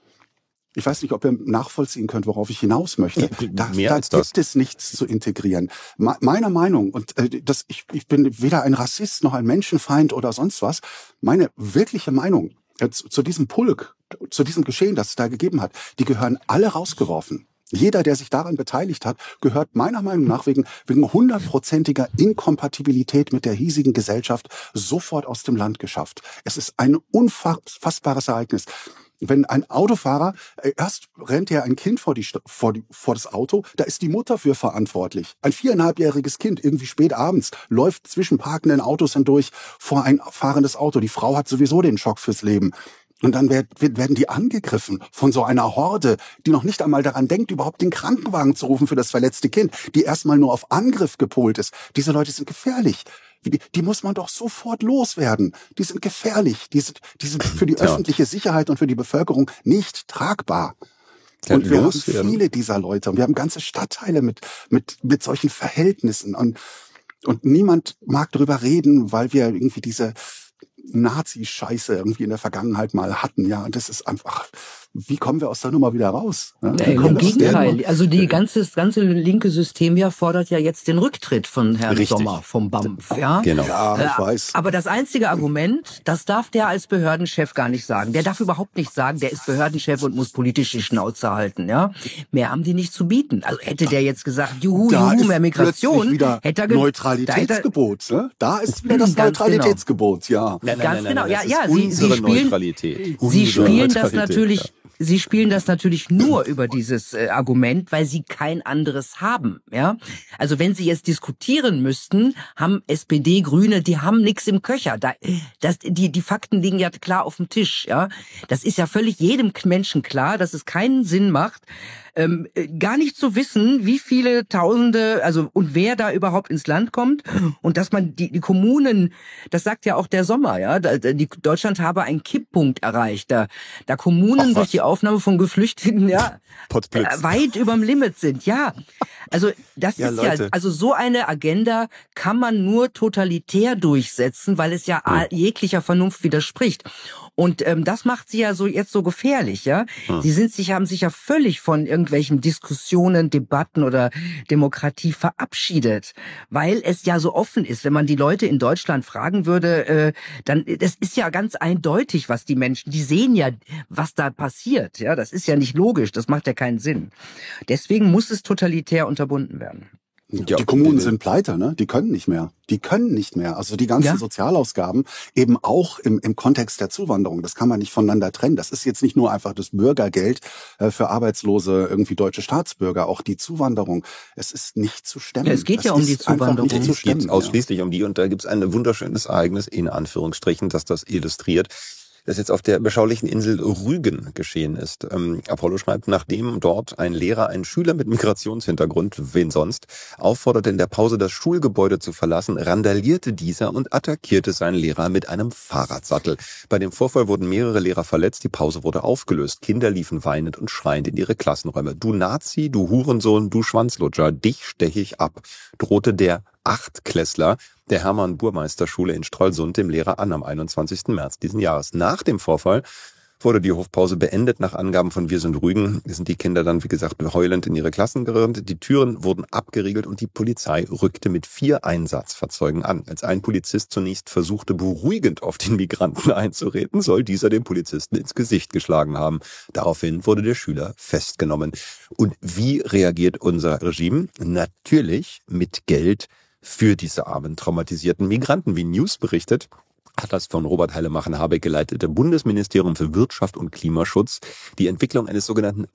Ich weiß nicht, ob ihr nachvollziehen könnt, worauf ich hinaus möchte. Da, Mehr da als das. gibt es nichts zu integrieren. Me- meiner Meinung, und äh, das, ich, ich bin weder ein Rassist noch ein Menschenfeind oder sonst was, meine wirkliche Meinung äh, zu, zu diesem Pulk, zu diesem Geschehen, das es da gegeben hat, die gehören alle rausgeworfen. Jeder, der sich daran beteiligt hat, gehört meiner Meinung nach wegen wegen hundertprozentiger Inkompatibilität mit der hiesigen Gesellschaft sofort aus dem Land geschafft. Es ist ein unfassbares Ereignis. Wenn ein Autofahrer, erst rennt er ein Kind vor, die, vor, die, vor das Auto, da ist die Mutter für verantwortlich. Ein viereinhalbjähriges Kind, irgendwie spät abends, läuft zwischen parkenden Autos hindurch vor ein fahrendes Auto. Die Frau hat sowieso den Schock fürs Leben. Und dann werden die angegriffen von so einer Horde, die noch nicht einmal daran denkt, überhaupt den Krankenwagen zu rufen für das verletzte Kind, die erstmal nur auf Angriff gepolt ist. Diese Leute sind gefährlich. Die, die muss man doch sofort loswerden. Die sind gefährlich. Die sind, die sind für die öffentliche Sicherheit und für die Bevölkerung nicht tragbar. Kann und wir haben viele dieser Leute. Und wir haben ganze Stadtteile mit, mit, mit solchen Verhältnissen. Und, und niemand mag darüber reden, weil wir irgendwie diese Nazi-Scheiße irgendwie in der Vergangenheit mal hatten. Ja, und das ist einfach, wie kommen wir aus der Nummer wieder raus? Ja, nee, im Gegenteil. Also die ganze, das ganze linke System ja fordert ja jetzt den Rücktritt von Herrn Richtig. Sommer vom B A M F. Ja, genau. Ja, ich weiß. Aber das einzige Argument, das darf der als Behördenchef gar nicht sagen. Der darf überhaupt nicht sagen, der ist Behördenchef und muss politisch die Schnauze halten. Ja, mehr haben die nicht zu bieten. Also hätte der jetzt gesagt, juhu, da juhu, mehr Migration, wieder hätte er Neutralitätsgebot. Da, ne? Da ist wieder das Neutralitätsgebot. Genau. Ja, nein, nein, ganz nein, nein, genau. Ja, ja. Sie, Sie spielen, Neutralität. Sie spielen das Neutralität, natürlich. Ja. Sie spielen das natürlich nur über dieses äh, Argument, weil sie kein anderes haben, ja. Also wenn sie jetzt diskutieren müssten, haben S P D, Grüne, die haben nichts im Köcher. Da, das, die, die Fakten liegen ja klar auf dem Tisch, ja. Das ist ja völlig jedem Menschen klar, dass es keinen Sinn macht, ähm, gar nicht zu wissen, wie viele Tausende, also und wer da überhaupt ins Land kommt und dass man die, die Kommunen, das sagt ja auch der Sommer, ja, die Deutschland habe einen Kipppunkt erreicht, da, da Kommunen durch die Aufnahme von Geflüchteten ja Potzblitz. weit überm Limit sind, ja. Also das ja, ist Leute. ja, also so eine Agenda kann man nur totalitär durchsetzen, weil es ja ja. jeglicher Vernunft widerspricht. Und ähm, das macht sie ja so jetzt so gefährlich, ja. Hm. Sie sind sich, haben sich ja völlig von irgendwelchen Diskussionen, Debatten oder Demokratie verabschiedet, weil es ja so offen ist. Wenn man die Leute in Deutschland fragen würde, äh, dann, das ist ja ganz eindeutig, was die Menschen, die sehen ja, was da passiert, ja. Das ist ja nicht logisch, das macht ja keinen Sinn. Deswegen muss es totalitär unterbunden werden. Ja, die Kommunen sind pleite, ne? Die können nicht mehr. Die können nicht mehr. Also die ganzen ja. Sozialausgaben eben auch im, im Kontext der Zuwanderung. Das kann man nicht voneinander trennen. Das ist jetzt nicht nur einfach das Bürgergeld äh, für arbeitslose irgendwie deutsche Staatsbürger. Auch die Zuwanderung. Es ist nicht zu stemmen. Ja, es geht das ja um die Zuwanderung. Es geht ausschließlich ja. um die. Und da gibt es ein wunderschönes Ereignis, in Anführungsstrichen, das das illustriert, das jetzt auf der beschaulichen Insel Rügen geschehen ist. Ähm, Apollo schreibt, nachdem dort ein Lehrer einen Schüler mit Migrationshintergrund, wen sonst, aufforderte, in der Pause das Schulgebäude zu verlassen, randalierte dieser und attackierte seinen Lehrer mit einem Fahrradsattel. Bei dem Vorfall wurden mehrere Lehrer verletzt, die Pause wurde aufgelöst. Kinder liefen weinend und schreiend in ihre Klassenräume. Du Nazi, du Hurensohn, du Schwanzlutscher, dich steche ich ab, drohte der Achtklässler der Hermann-Burmeister-Schule in Stralsund dem Lehrer an am einundzwanzigsten März diesen Jahres. Nach dem Vorfall wurde die Hofpause beendet. Nach Angaben von Wir sind Rügen sind die Kinder dann, wie gesagt, heulend in ihre Klassen gerannt. Die Türen wurden abgeriegelt und die Polizei rückte mit vier Einsatzfahrzeugen an. Als ein Polizist zunächst versuchte, beruhigend auf den Migranten einzureden, soll dieser den Polizisten ins Gesicht geschlagen haben. Daraufhin wurde der Schüler festgenommen. Und wie reagiert unser Regime? Natürlich mit Geld für diese armen, traumatisierten Migranten. Wie News berichtet, hat das von Robert Heile-Machen-Habeck geleitete Bundesministerium für Wirtschaft und Klimaschutz die Entwicklung eines sogenannten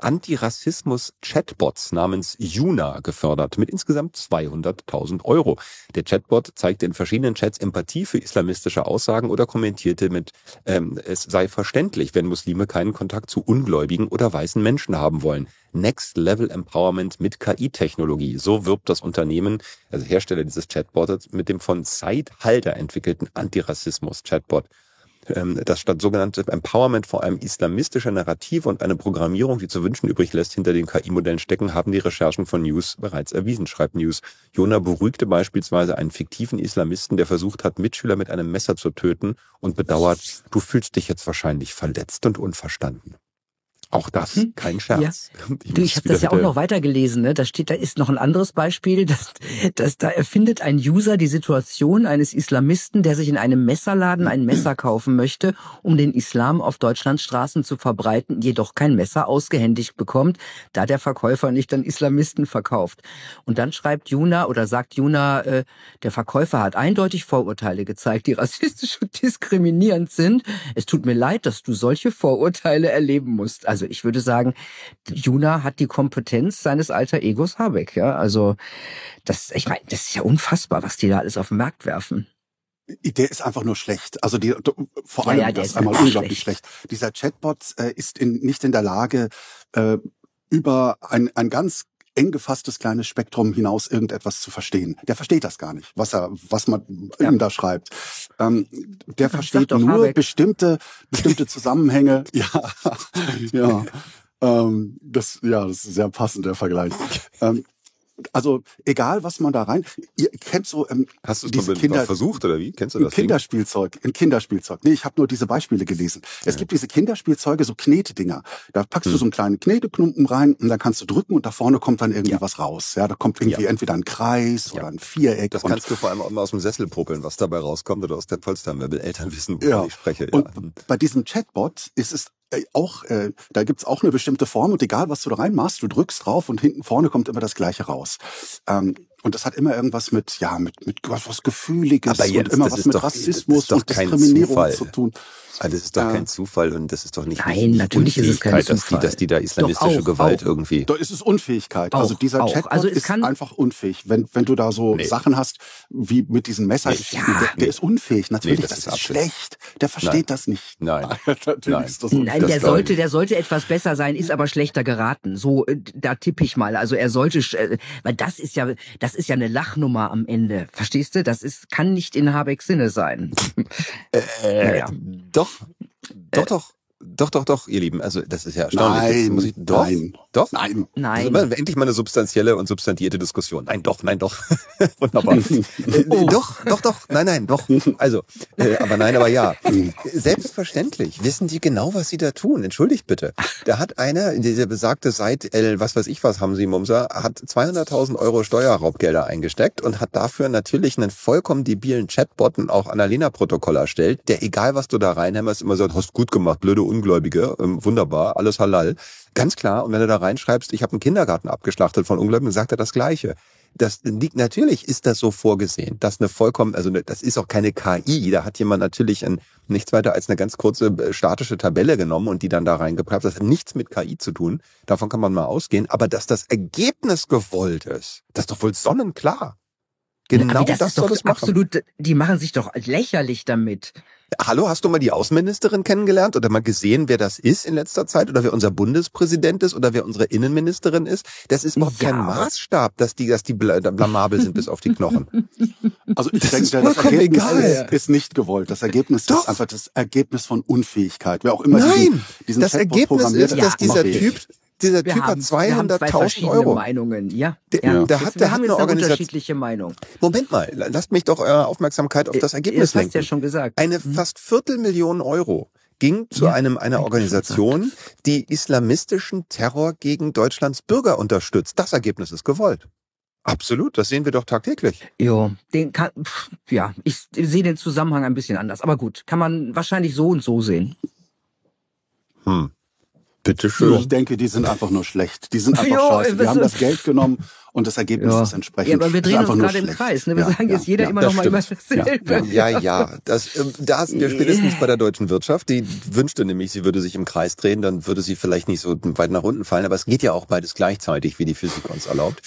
Antirassismus-Chatbots namens Juna gefördert mit insgesamt zweihunderttausend Euro. Der Chatbot zeigte in verschiedenen Chats Empathie für islamistische Aussagen oder kommentierte mit, ähm, es sei verständlich, wenn Muslime keinen Kontakt zu ungläubigen oder weißen Menschen haben wollen. Next Level Empowerment mit K I-Technologie. So wirbt das Unternehmen, also Hersteller dieses Chatbots, mit dem von Zeithalter entwickelten Antirassismus-Chatbot. Das sogenannte Empowerment vor allem islamistischer Narrative und eine Programmierung, die zu wünschen übrig lässt, hinter den K I-Modellen stecken, haben die Recherchen von News bereits erwiesen, schreibt News. Jona beruhigte beispielsweise einen fiktiven Islamisten, der versucht hat, Mitschüler mit einem Messer zu töten und bedauert, du fühlst dich jetzt wahrscheinlich verletzt und unverstanden. Auch das, hm? kein Scherz. Ja. Ich, du, ich habe das ja auch noch weitergelesen. Ne? Da steht, da ist noch ein anderes Beispiel. Dass, dass da erfindet ein User die Situation eines Islamisten, der sich in einem Messerladen ein Messer kaufen möchte, um den Islam auf Deutschlands Straßen zu verbreiten, jedoch kein Messer ausgehändigt bekommt, da der Verkäufer nicht an Islamisten verkauft. Und dann schreibt Juna oder sagt Juna, äh, der Verkäufer hat eindeutig Vorurteile gezeigt, die rassistisch und diskriminierend sind. Es tut mir leid, dass du solche Vorurteile erleben musst. Also Also ich würde sagen, Juna hat die Kompetenz seines alter Egos Habeck. Ja, also das, ich meine, das ist ja unfassbar, was die da alles auf den Markt werfen. Der ist einfach nur schlecht. Also die, vor allem ja, ja, der ist ist einmal unglaublich schlecht. schlecht. Dieser Chatbot äh, ist in, nicht in der Lage, äh, über ein, ein ganz eng gefasstes kleines Spektrum hinaus irgendetwas zu verstehen. Der versteht das gar nicht, was er, was man ja. ihm da schreibt. Ähm, der das versteht nur Habeck. bestimmte, bestimmte Zusammenhänge. Ja, ja. Ähm, das, ja, das ist ein sehr passend, der Vergleich. Ähm, Also egal, was man da rein... Ihr kennt so... Ähm, Hast du es mal Kinder, versucht, oder wie? Kennst du das? Ein Kinderspielzeug. Ein Kinderspielzeug. Nee, ich habe nur diese Beispiele gelesen. Es ja. gibt diese Kinderspielzeuge, so Knetedinger. Da packst hm. du so einen kleinen Kneteklumpen rein und dann kannst du drücken und da vorne kommt dann irgendwie ja. was raus. Ja, da kommt irgendwie ja. entweder ein Kreis ja. oder ein Viereck. Das kannst du vor allem auch mal aus dem Sessel popeln, was dabei rauskommt, oder aus der Polstermöbel. Eltern wissen, wovon ja. ich spreche. Ja. Und bei diesem Chatbot ist es auch, äh, da gibt's auch eine bestimmte Form und egal, was du da reinmachst, du drückst drauf und hinten vorne kommt immer das Gleiche raus. Ähm, und das hat immer irgendwas mit, ja, mit, mit was, was Gefühliges aber jetzt, und immer was mit doch, Rassismus und Diskriminierung zu tun. Also das ist doch äh, kein Zufall und das ist doch nicht, Nein, nicht natürlich ist es kein dass die, dass die da islamistische auch, auch. Gewalt irgendwie... Da ist es Unfähigkeit. Auch, also dieser auch. Chatbot also es ist kann einfach unfähig. Wenn, wenn du da so nee. Sachen hast, wie mit diesem Messer, nee. ja, der, der nee. ist unfähig. Natürlich, nee, das, das ist, ist schlecht. Der versteht Nein. das nicht. Nein. Natürlich Nein. ist das Nein, das der sollte, der sollte etwas besser sein, ist aber schlechter geraten. So, da tippe ich mal. Also er sollte, weil das ist ja, das ist ja eine Lachnummer am Ende. Verstehst du? Das ist, kann nicht in Habecks Sinne sein. Äh, naja. Doch, doch, doch. doch, doch, doch, ihr Lieben. Also das ist ja erstaunlich. Nein, muss ich, doch, nein, doch, nein, nein. Also, endlich mal eine substanzielle und substantierte Diskussion. Nein, doch, nein, doch. Wunderbar. äh, Oh. Doch, doch, doch, nein, nein, doch. Also, äh, aber nein, aber ja. Selbstverständlich wissen die genau, was sie da tun. Entschuldigt bitte. Da hat einer, diese besagte Seite, L, was weiß ich was, haben sie, Mumser, hat zweihunderttausend Euro Steuerraubgelder eingesteckt und hat dafür natürlich einen vollkommen debilen Chatbot und auch Annalena-Protokoll erstellt, der, egal was du da reinhämmerst, immer sagt, hast gut gemacht, blöde Ungläubige, ähm, wunderbar, alles halal. Ganz klar, und wenn du da reinschreibst, ich habe einen Kindergarten abgeschlachtet von Ungläubigen, sagt er das Gleiche. Das liegt, natürlich ist das so vorgesehen, dass eine vollkommen, also eine, das ist auch keine K I, da hat jemand natürlich ein, nichts weiter als eine ganz kurze statische Tabelle genommen und die dann da reingepackt. Das hat nichts mit K I zu tun, davon kann man mal ausgehen, aber dass das Ergebnis gewollt ist, das ist doch wohl sonnenklar. Genau aber das, das ist doch soll es machen. absolut, die machen sich doch lächerlich damit. Hallo, hast du mal die Außenministerin kennengelernt oder mal gesehen, wer das ist in letzter Zeit oder wer unser Bundespräsident ist oder wer unsere Innenministerin ist? Das ist überhaupt Ja. kein Maßstab, dass die, dass die blamabel sind bis auf die Knochen. Also ich Das denke, ist das vollkommen Ergebnis egal. ist nicht gewollt. Das Ergebnis Doch. ist einfach das Ergebnis von Unfähigkeit. Wer auch immer Nein, diesen, diesen das Chatbot Ergebnis programmiert ist, hat, dass dieser unfähig. Typ, dieser Wir Typ haben, hat wir haben zwei zweihunderttausend verschiedene Euro. Meinungen. Ja, Der- ja. der hat- wir der haben hat jetzt eine eine Organisation- unterschiedliche Meinung. Moment mal, lasst mich doch eure Aufmerksamkeit auf das Ergebnis Das hast du ja lenken. schon gesagt. Eine fast Viertelmillion Euro ging zu Ja, einem einer hab ich Organisation, die islamistischen Terror gegen Deutschlands Bürger unterstützt. Das Ergebnis ist gewollt. Absolut, das sehen wir doch tagtäglich. Jo, den kann, pff, ja, ich sehe den Zusammenhang ein bisschen anders. Aber gut, kann man wahrscheinlich so und so sehen. Hm. Bitteschön. Ich denke, die sind einfach nur schlecht. Die sind einfach Jo, scheiße. was Die haben so- das Geld genommen und das Ergebnis Ja. ist entsprechend. Ja, aber wir Das ist drehen einfach uns nur gerade im schlecht. Kreis. Ne? Wir Ja, sagen ja, jetzt jeder ja, immer das noch mal immer stimmt. dasselbe. Ja, ja, das, ähm, da sind wir spätestens bei der deutschen Wirtschaft. Die wünschte nämlich, sie würde sich im Kreis drehen, dann würde sie vielleicht nicht so weit nach unten fallen. Aber es geht ja auch beides gleichzeitig, wie die Physik uns erlaubt.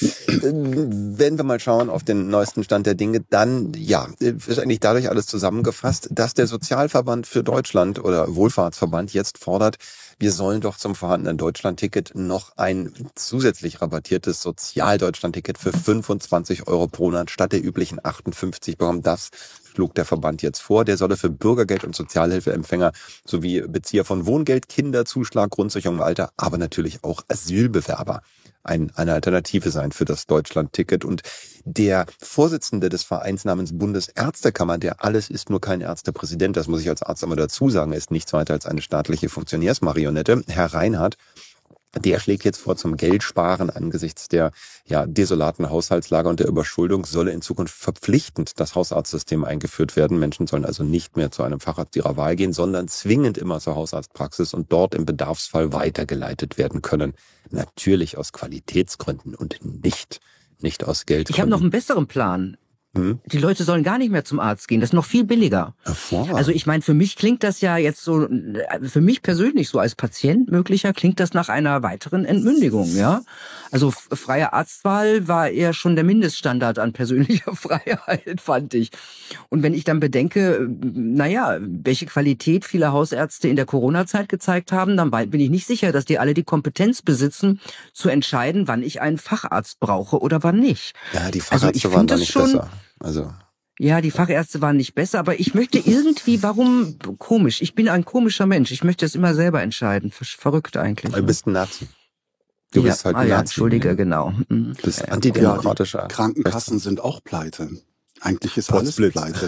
Ähm, Wenn wir mal schauen auf den neuesten Stand der Dinge, dann, ja, ist eigentlich dadurch alles zusammengefasst, dass der Sozialverband für Deutschland oder Wohlfahrtsverband jetzt fordert, wir sollen doch zum vorhandenen Deutschlandticket noch ein zusätzlich rabattiertes Sozial-Deutschland-Ticket für fünfundzwanzig Euro pro Monat statt der üblichen achtundfünfzig bekommen. Das schlug der Verband jetzt vor. Der solle für Bürgergeld- und Sozialhilfeempfänger sowie Bezieher von Wohngeld, Kinderzuschlag, Grundsicherung im Alter, aber natürlich auch Asylbewerber ein, eine Alternative sein für das Deutschland-Ticket. Und der Vorsitzende des Vereins namens Bundesärztekammer, der alles ist nur kein Ärztepräsident, das muss ich als Arzt immer dazu sagen, er ist nichts weiter als eine staatliche Funktionärsmarionette, Herr Reinhardt, der schlägt jetzt vor, zum Geldsparen angesichts der ja desolaten Haushaltslage und der Überschuldung solle in Zukunft verpflichtend das Hausarztsystem eingeführt werden. Menschen sollen also nicht mehr zu einem Facharzt ihrer Wahl gehen, sondern zwingend immer zur Hausarztpraxis und dort im Bedarfsfall weitergeleitet werden können. Natürlich aus Qualitätsgründen und nicht, nicht aus Geldgründen. Ich habe noch einen besseren Plan. Hm? Die Leute sollen gar nicht mehr zum Arzt gehen. Das ist noch viel billiger. Hervorragend. Also ich meine, für mich klingt das ja jetzt so, für mich persönlich so als Patient möglicher, klingt das nach einer weiteren Entmündigung, ja. Also f- freie Arztwahl war eher schon der Mindeststandard an persönlicher Freiheit, fand ich. Und wenn ich dann bedenke, naja, welche Qualität viele Hausärzte in der Corona-Zeit gezeigt haben, dann bin ich nicht sicher, dass die alle die Kompetenz besitzen, zu entscheiden, wann ich einen Facharzt brauche oder wann nicht. ja, die also Fachärzte ich waren find da das nicht schon- besser. Also Ja, die Fachärzte waren nicht besser, aber ich möchte irgendwie, warum, komisch, ich bin ein komischer Mensch, ich möchte es immer selber entscheiden, Ver- verrückt eigentlich. du bist ein Nazi. Du ja, bist halt ah, ein ja, Nazi. Entschuldige, genau. Mhm. Du bist Ja, antidemokratischer. die Krankenkassen sind auch pleite. Eigentlich ist alles Potzblitz. pleite.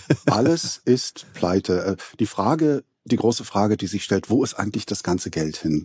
Alles ist pleite. Äh, Die Frage, die große Frage, die sich stellt, wo ist eigentlich das ganze Geld hin?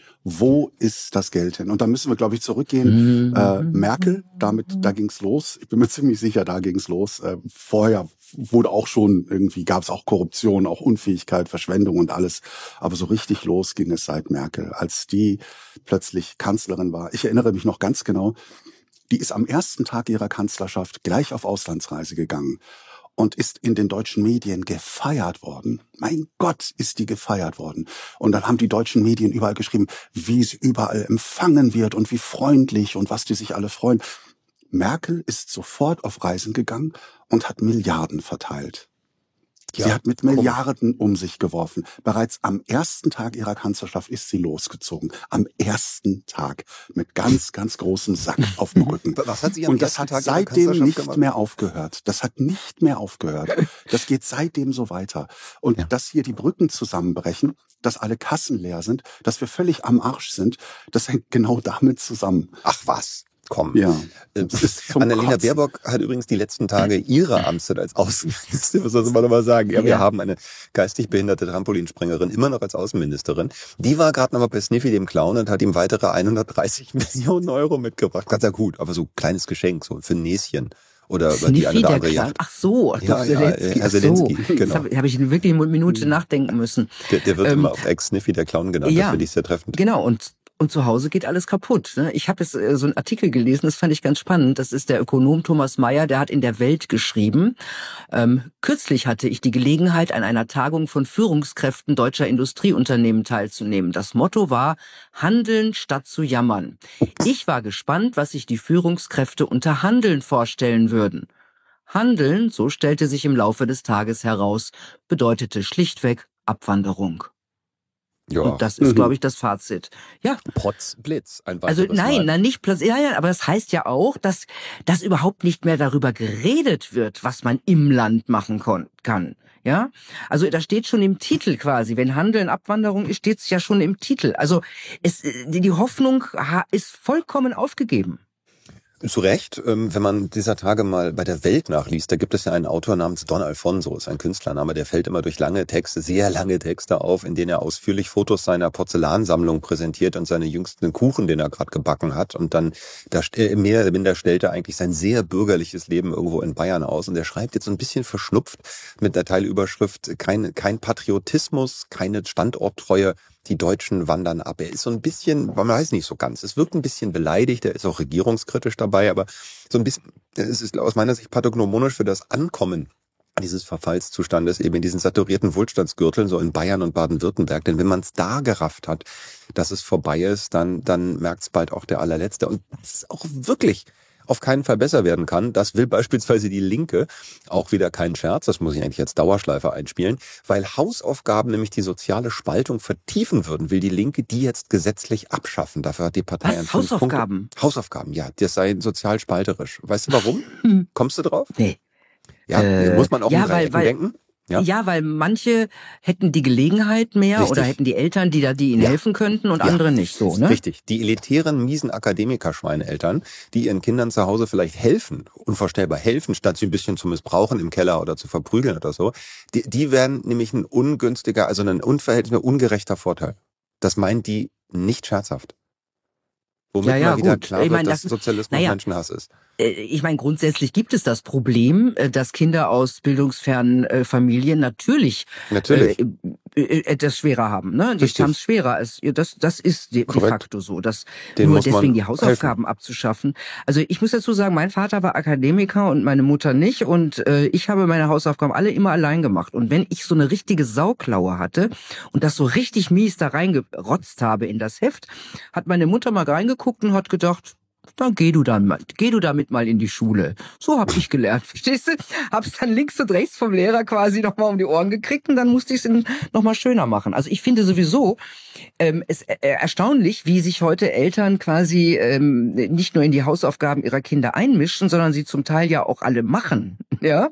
Wo ist das Geld hin? Und da müssen wir, glaube ich, zurückgehen. Mhm. Äh, Merkel, damit, da ging's los. Ich bin mir ziemlich sicher, da ging's los. Äh, vorher wurde auch schon irgendwie, gab's auch Korruption, auch Unfähigkeit, Verschwendung und alles. Aber so richtig los ging es seit Merkel, als die plötzlich Kanzlerin war. Ich erinnere mich noch ganz genau. Die ist am ersten Tag ihrer Kanzlerschaft gleich auf Auslandsreise gegangen und ist in den deutschen Medien gefeiert worden. Mein Gott, ist die gefeiert worden. Und dann haben die deutschen Medien überall geschrieben, wie sie überall empfangen wird und wie freundlich und was die sich alle freuen. Merkel ist sofort auf Reisen gegangen und hat Milliarden verteilt. Ja, sie hat mit Milliarden um sich geworfen. Bereits am ersten Tag ihrer Kanzlerschaft ist sie losgezogen. Am ersten Tag. Mit ganz, ganz großem Sack auf dem Rücken. Was hat sie am Und das hat Tag seitdem nicht gemacht? mehr aufgehört. Das hat nicht mehr aufgehört. Das geht seitdem so weiter. Und ja. dass hier die Brücken zusammenbrechen, dass alle Kassen leer sind, dass wir völlig am Arsch sind, das hängt genau damit zusammen. Ach was. Kommen. Ja, Annalena Kotzen. Baerbock hat übrigens die letzten Tage ihre Amtszeit als Außenministerin, was soll man nochmal sagen? Ja, wir ja. haben eine geistig behinderte Trampolinspringerin immer noch als Außenministerin. Die war gerade noch mal bei Sniffy, dem Clown, und hat ihm weitere hundertdreißig Millionen Euro mitgebracht. Ganz ja gut, aber so ein kleines Geschenk, so für ein Näschen. Oder Sniffy, die eine oder andere Yacht. Ach so, ja, ja, Herr Zelensky, so. Genau. Habe hab ich wirklich eine Minute nachdenken müssen. Der, der wird ähm, immer auf Ex-Sniffy, der Clown genannt, ja, das finde ich sehr treffend. Genau, und Und zu Hause geht alles kaputt. Ich habe jetzt so einen Artikel gelesen, das fand ich ganz spannend. Das ist der Ökonom Thomas Mayer, der hat in der Welt geschrieben. Ähm, kürzlich hatte ich die Gelegenheit, an einer Tagung von Führungskräften deutscher Industrieunternehmen teilzunehmen. Das Motto war, handeln statt zu jammern. Ich war gespannt, was sich die Führungskräfte unter Handeln vorstellen würden. Handeln, so stellte sich im Laufe des Tages heraus, bedeutete schlichtweg Abwanderung. Ja. Und das ist, mhm. glaube ich, das Fazit. Ja. Potz, Blitz, ein Also nein, nein, nicht Platz. Ja, ja, aber das heißt ja auch, dass, dass überhaupt nicht mehr darüber geredet wird, was man im Land machen kon- kann. Ja, also da steht schon im Titel quasi, wenn Handeln Abwanderung ist, steht es ja schon im Titel. Also es, die Hoffnung ist vollkommen aufgegeben. Zu Recht, wenn man dieser Tage mal bei der Welt nachliest, da gibt es ja einen Autor namens Don Alfonso, ist ein Künstlername, der fällt immer durch lange Texte, sehr lange Texte auf, in denen er ausführlich Fotos seiner Porzellansammlung präsentiert und seine jüngsten Kuchen, den er gerade gebacken hat. Und dann, da mehr oder minder stellt er eigentlich sein sehr bürgerliches Leben irgendwo in Bayern aus. Und er schreibt jetzt so ein bisschen verschnupft mit der Teilüberschrift, kein, kein Patriotismus, keine Standorttreue, die Deutschen wandern ab. Er ist so ein bisschen, man weiß nicht so ganz, es wirkt ein bisschen beleidigt, er ist auch regierungskritisch dabei, aber so ein bisschen, es ist aus meiner Sicht pathognomonisch für das Ankommen dieses Verfallszustandes eben in diesen saturierten Wohlstandsgürteln, so in Bayern und Baden-Württemberg. Denn wenn man es da gerafft hat, dass es vorbei ist, dann, dann merkt es bald auch der Allerletzte. Und es ist auch wirklich auf keinen Fall besser werden kann. Das will beispielsweise die Linke, auch wieder kein Scherz, das muss ich eigentlich als Dauerschleife einspielen, weil Hausaufgaben nämlich die soziale Spaltung vertiefen würden, will die Linke die jetzt gesetzlich abschaffen. Dafür hat die Partei Was? Hausaufgaben? Punkte. Hausaufgaben, ja, das sei sozial spalterisch. Weißt du warum? Kommst du drauf? Nee. Ja, äh, muss man auch ja, in Dreiecken weil, weil, denken? Ja. ja, weil manche hätten die Gelegenheit mehr Richtig. Oder hätten die Eltern, die da die ihnen ja. helfen könnten und ja. andere nicht so, ne? Richtig. Die elitären, miesen Akademiker-Schweineeltern, die ihren Kindern zu Hause vielleicht helfen, unvorstellbar helfen, statt sie ein bisschen zu missbrauchen im Keller oder zu verprügeln oder so, die, die werden nämlich ein ungünstiger, also ein unverhältnismäßig ungerechter Vorteil. Das meint die nicht scherzhaft. Womit ja, ja, mal wieder gut. klar wird, ich mein, dass das, Sozialismus naja, Menschenhass ist. Ich meine, grundsätzlich gibt es das Problem, dass Kinder aus bildungsfernen Familien natürlich, natürlich. Äh, etwas schwerer haben. Ne? Die haben es schwerer. Das, das ist de, de facto so. Das, Den nur deswegen die Hausaufgaben helfen. abzuschaffen. Also ich muss dazu sagen, mein Vater war Akademiker und meine Mutter nicht. Und äh, ich habe meine Hausaufgaben alle immer allein gemacht. Und wenn ich so eine richtige Sauklaue hatte und das so richtig mies da reingerotzt habe in das Heft, hat meine Mutter mal reingeguckt und hat gedacht, dann geh du dann mal, geh du damit mal in die Schule. So hab ich gelernt, verstehst du? Hab's dann links und rechts vom Lehrer quasi nochmal um die Ohren gekriegt und dann musste ich es nochmal schöner machen. Also ich finde sowieso ähm, es äh, erstaunlich, wie sich heute Eltern quasi ähm, nicht nur in die Hausaufgaben ihrer Kinder einmischen, sondern sie zum Teil ja auch alle machen. Ja.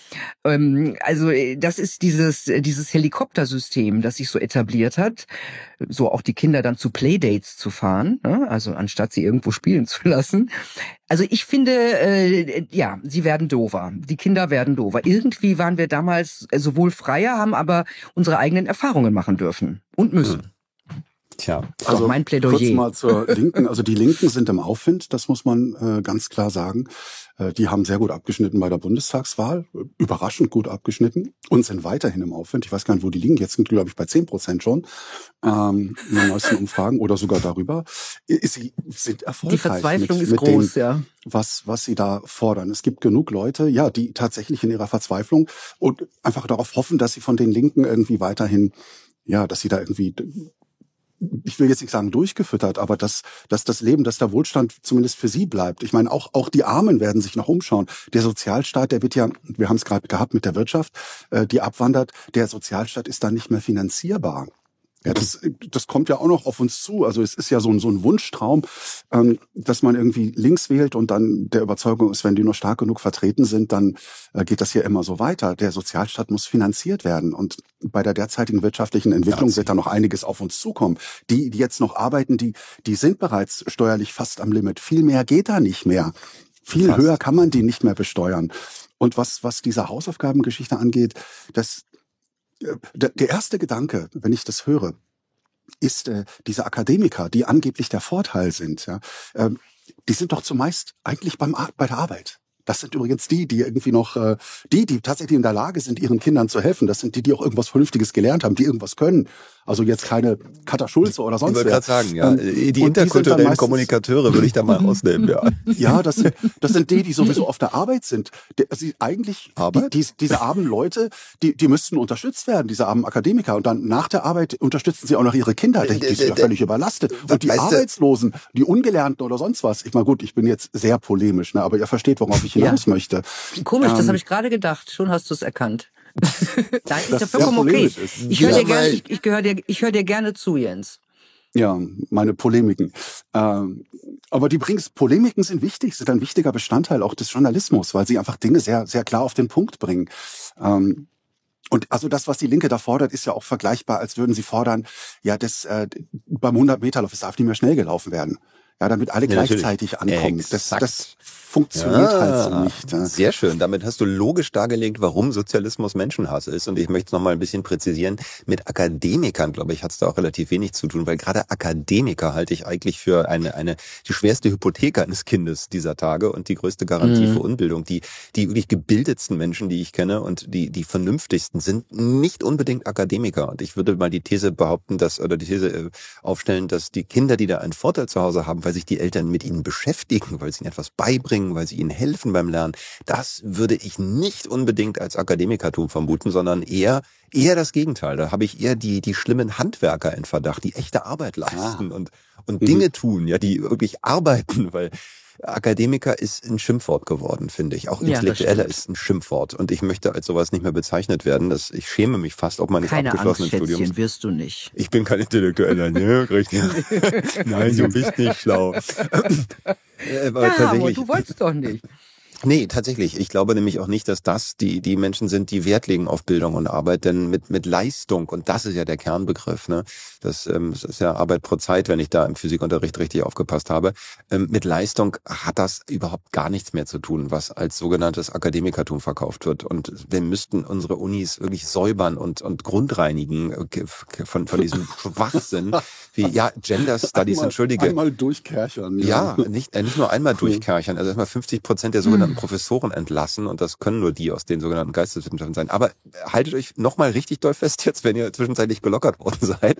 Ähm, also das ist dieses dieses Helikoptersystem, das sich so etabliert hat, so auch die Kinder dann zu Playdates zu fahren, ne? Also anstatt sie irgendwo spielen zu lassen. Also ich finde, äh, ja, sie werden doofer. Die Kinder werden doofer. Irgendwie waren wir damals sowohl freier, haben aber unsere eigenen Erfahrungen machen dürfen und müssen. Hm. Tja, also mein Plädoyer. Kurz mal zur Linken. Also die Linken sind im Aufwind, das muss man äh, ganz klar sagen. Äh, die haben sehr gut abgeschnitten bei der Bundestagswahl, überraschend gut abgeschnitten und sind weiterhin im Aufwind. Ich weiß gar nicht, wo die liegen. Jetzt sind die, glaube ich, bei zehn Prozent schon ähm, in den neuesten Umfragen oder sogar darüber. Sie sind erfolgreich. Die Verzweiflung mit, ist mit groß, dem, ja. Was, was sie da fordern. Es gibt genug Leute, ja, die tatsächlich in ihrer Verzweiflung und einfach darauf hoffen, dass sie von den Linken irgendwie weiterhin, ja, dass sie da irgendwie ich will jetzt nicht sagen durchgefüttert, aber dass, dass das Leben, dass der Wohlstand zumindest für sie bleibt. Ich meine, auch, auch die Armen werden sich noch umschauen. Der Sozialstaat, der wird ja, wir haben es gerade gehabt mit der Wirtschaft, äh, die abwandert, der Sozialstaat ist dann nicht mehr finanzierbar. Ja, das, das kommt ja auch noch auf uns zu. Also es ist ja so ein, so ein Wunschtraum, ähm, dass man irgendwie links wählt und dann der Überzeugung ist, wenn die nur stark genug vertreten sind, dann äh, geht das hier immer so weiter. Der Sozialstaat muss finanziert werden. Und bei der derzeitigen wirtschaftlichen Entwicklung wird da noch einiges auf uns zukommen. Die, die jetzt noch arbeiten, die, die sind bereits steuerlich fast am Limit. Viel mehr geht da nicht mehr. Viel fast. Höher kann man die nicht mehr besteuern. Und was, was diese Hausaufgabengeschichte angeht, das der erste Gedanke, wenn ich das höre, ist äh, diese Akademiker, die angeblich der Vorteil sind. Ja, äh, die sind doch zumeist eigentlich beim Ar- bei der Arbeit. Das sind übrigens die, die irgendwie noch, äh, die, die tatsächlich in der Lage sind, ihren Kindern zu helfen. Das sind die, die auch irgendwas Vernünftiges gelernt haben, die irgendwas können. Also jetzt keine Katha Schulze oder sonst was. Ich wollte gerade sagen, ja, ähm, die interkulturellen die Kommunikateure würde ich da mal ausnehmen, ja. Ja, das sind, das sind die, die sowieso auf der Arbeit sind. Die, also eigentlich, die, die, diese armen Leute, die, die müssten unterstützt werden, diese armen Akademiker. Und dann nach der Arbeit unterstützen sie auch noch ihre Kinder. Die, die sind ja völlig überlastet. Und die Arbeitslosen, die Ungelernten oder sonst was. Ich meine, gut, ich bin jetzt sehr polemisch, ne, aber ihr versteht, worauf ich hinaus ja. möchte. Komisch, ähm, das habe ich gerade gedacht. Schon hast du es erkannt. Da ist ja vollkommen okay. Ich höre dir, gerne, ich, ich hör dir, ich hör dir gerne zu, Jens. Ja, meine Polemiken. Ähm, aber die bringst, Polemiken sind wichtig, sind ein wichtiger Bestandteil auch des Journalismus, weil sie einfach Dinge sehr, sehr klar auf den Punkt bringen. Ähm, und also das, was die Linke da fordert, ist ja auch vergleichbar, als würden sie fordern, ja, das äh, beim hundert-Meter-Lauf, es darf nicht mehr schnell gelaufen werden. Ja, damit alle ja, gleichzeitig ankommen. Das, das funktioniert ja, halt so nicht. Ja. Sehr schön. Damit hast du logisch dargelegt, warum Sozialismus Menschenhass ist. Und ich möchte es noch mal ein bisschen präzisieren. Mit Akademikern, glaube ich, hat es da auch relativ wenig zu tun, weil gerade Akademiker halte ich eigentlich für eine eine die schwerste Hypothek eines Kindes dieser Tage und die größte Garantie mhm. für Unbildung. Die die wirklich gebildetsten Menschen, die ich kenne und die die vernünftigsten sind nicht unbedingt Akademiker. Und ich würde mal die These behaupten, dass oder die These äh, aufstellen, dass die Kinder, die da einen Vorteil zu Hause haben, weil sich die Eltern mit ihnen beschäftigen, weil sie ihnen etwas beibringen, weil sie ihnen helfen beim Lernen, das würde ich nicht unbedingt als Akademikertum vermuten, sondern eher eher das Gegenteil. Da habe ich eher die die schlimmen Handwerker in Verdacht, die echte Arbeit leisten ah. und und mhm. Dinge tun, ja, die wirklich arbeiten, weil Akademiker ist ein Schimpfwort geworden, finde ich. Auch Intellektueller ja, ist ein Schimpfwort. Und ich möchte als sowas nicht mehr bezeichnet werden. Das, ich schäme mich fast, ob meines Keine abgeschlossenen Angst, Studiums. Schätzchen, wirst du nicht. Ich bin kein Intellektueller, ne? Richtig. Nein, du bist nicht schlau. Aber ja, aber du wolltest doch nicht. Nee, tatsächlich. Ich glaube nämlich auch nicht, dass das die die Menschen sind, die Wert legen auf Bildung und Arbeit, denn mit mit Leistung, und das ist ja der Kernbegriff, ne, das, ähm, das ist ja Arbeit pro Zeit, wenn ich da im Physikunterricht richtig aufgepasst habe, ähm, mit Leistung hat das überhaupt gar nichts mehr zu tun, was als sogenanntes Akademikertum verkauft wird. Und wir müssten unsere Unis wirklich säubern und und grundreinigen von von diesem Schwachsinn, wie ja Gender Studies, einmal, entschuldige. Einmal durchkerchern. Ja, ja nicht, nicht nur einmal durchkerchern, also erstmal fünfzig Prozent der sogenannten Professoren entlassen, und das können nur die aus den sogenannten Geisteswissenschaften sein. Aber haltet euch nochmal richtig doll fest jetzt, wenn ihr zwischenzeitlich gelockert worden seid.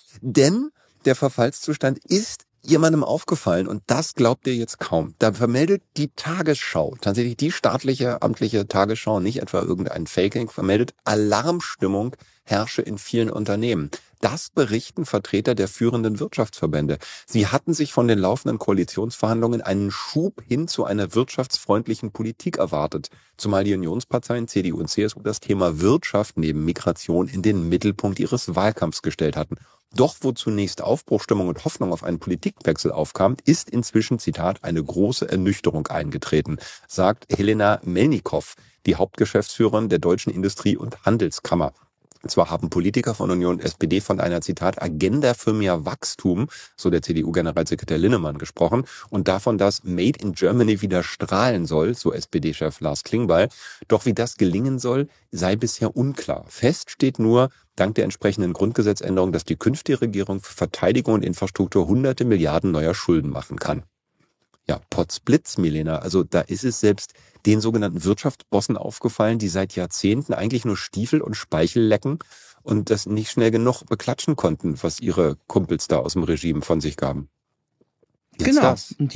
Denn der Verfallszustand ist jemandem aufgefallen, und das glaubt ihr jetzt kaum. Da vermeldet die Tagesschau, tatsächlich die staatliche, amtliche Tagesschau, nicht etwa irgendein Faking, vermeldet Alarmstimmung herrsche in vielen Unternehmen. Das berichten Vertreter der führenden Wirtschaftsverbände. Sie hatten sich von den laufenden Koalitionsverhandlungen einen Schub hin zu einer wirtschaftsfreundlichen Politik erwartet, zumal die Unionsparteien C D U und C S U das Thema Wirtschaft neben Migration in den Mittelpunkt ihres Wahlkampfs gestellt hatten. Doch wo zunächst Aufbruchstimmung und Hoffnung auf einen Politikwechsel aufkam, ist inzwischen, Zitat, eine große Ernüchterung eingetreten, sagt Helena Melnikow, die Hauptgeschäftsführerin der Deutschen Industrie- und Handelskammer. Zwar haben Politiker von Union und S P D von einer, Zitat, Agenda für mehr Wachstum, so der C D U-Generalsekretär Linnemann, gesprochen, und davon, dass Made in Germany wieder strahlen soll, so S P D-Chef Lars Klingbeil. Doch wie das gelingen soll, sei bisher unklar. Fest steht nur, dank der entsprechenden Grundgesetzänderung, dass die künftige Regierung für Verteidigung und Infrastruktur hunderte Milliarden neuer Schulden machen kann. Ja, Potzblitz, Milena, also da ist es selbst den sogenannten Wirtschaftsbossen aufgefallen, die seit Jahrzehnten eigentlich nur Stiefel und Speichel lecken und das nicht schnell genug beklatschen konnten, was ihre Kumpels da aus dem Regime von sich gaben. Jetzt genau, das. Und die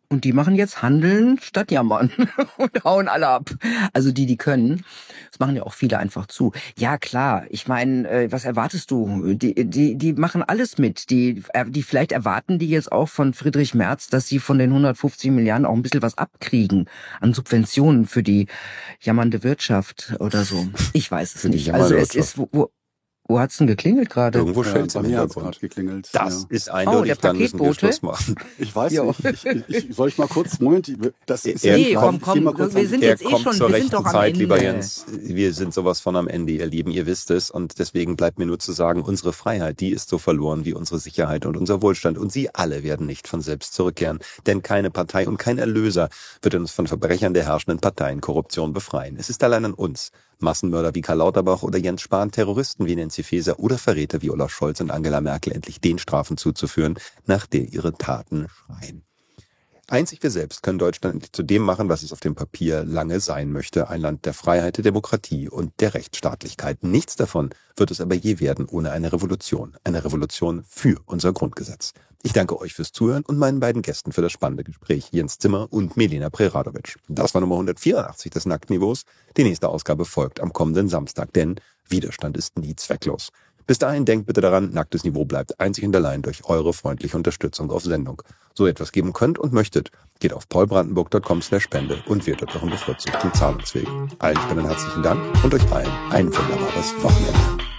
Und die machen jetzt Handeln statt Jammern und hauen alle ab. Also die, die können. Das machen ja auch viele einfach zu. Ja, klar. Ich meine, äh, was erwartest du? Die, die, die machen alles mit. Die, äh, die vielleicht erwarten die jetzt auch von Friedrich Merz, dass sie von den hundertfünfzig Milliarden auch ein bisschen was abkriegen an Subventionen für die jammernde Wirtschaft oder so. Ich weiß es nicht. Also es ist, wo, wo Wo hat's denn geklingelt gerade? Irgendwo schön ja, bei mir hat's gerade geklingelt. Das ja. ist eindeutig, oh, dann müssen wir Schluss machen. Ich weiß jo. nicht. Ich, ich, ich, soll ich mal kurz, Moment, das ist er, nee, komm, komm, komm wir sind er jetzt eh kommt schon, zur wir rechten sind doch am Zeit, Ende. Lieber Jens. Wir sind sowas von am Ende, ihr Lieben, ihr wisst es. Und deswegen bleibt mir nur zu sagen, unsere Freiheit, die ist so verloren wie unsere Sicherheit und unser Wohlstand. Und sie alle werden nicht von selbst zurückkehren. Denn keine Partei und kein Erlöser wird uns von Verbrechern der herrschenden Parteienkorruption befreien. Es ist allein an uns. Massenmörder wie Karl Lauterbach oder Jens Spahn, Terroristen wie Nancy Faeser oder Verräter wie Olaf Scholz und Angela Merkel endlich den Strafen zuzuführen, nach der ihre Taten schreien. Einzig wir selbst können Deutschland endlich zu dem machen, was es auf dem Papier lange sein möchte, ein Land der Freiheit, der Demokratie und der Rechtsstaatlichkeit. Nichts davon wird es aber je werden ohne eine Revolution. Eine Revolution für unser Grundgesetz. Ich danke euch fürs Zuhören und meinen beiden Gästen für das spannende Gespräch, Jens Zimmer und Melina Preradovic. Das war Nummer hundertvierundachtzig des Nacktniveaus. Die nächste Ausgabe folgt am kommenden Samstag, denn Widerstand ist nie zwecklos. Bis dahin denkt bitte daran, Nacktes Niveau bleibt einzig und allein durch eure freundliche Unterstützung auf Sendung. So etwas geben könnt und möchtet, geht auf paulbrandenburg punkt com slash spende und werdet euren bevorzugten Zahlungsweg. Allen Spendern herzlichen Dank und euch allen ein wunderbares Wochenende.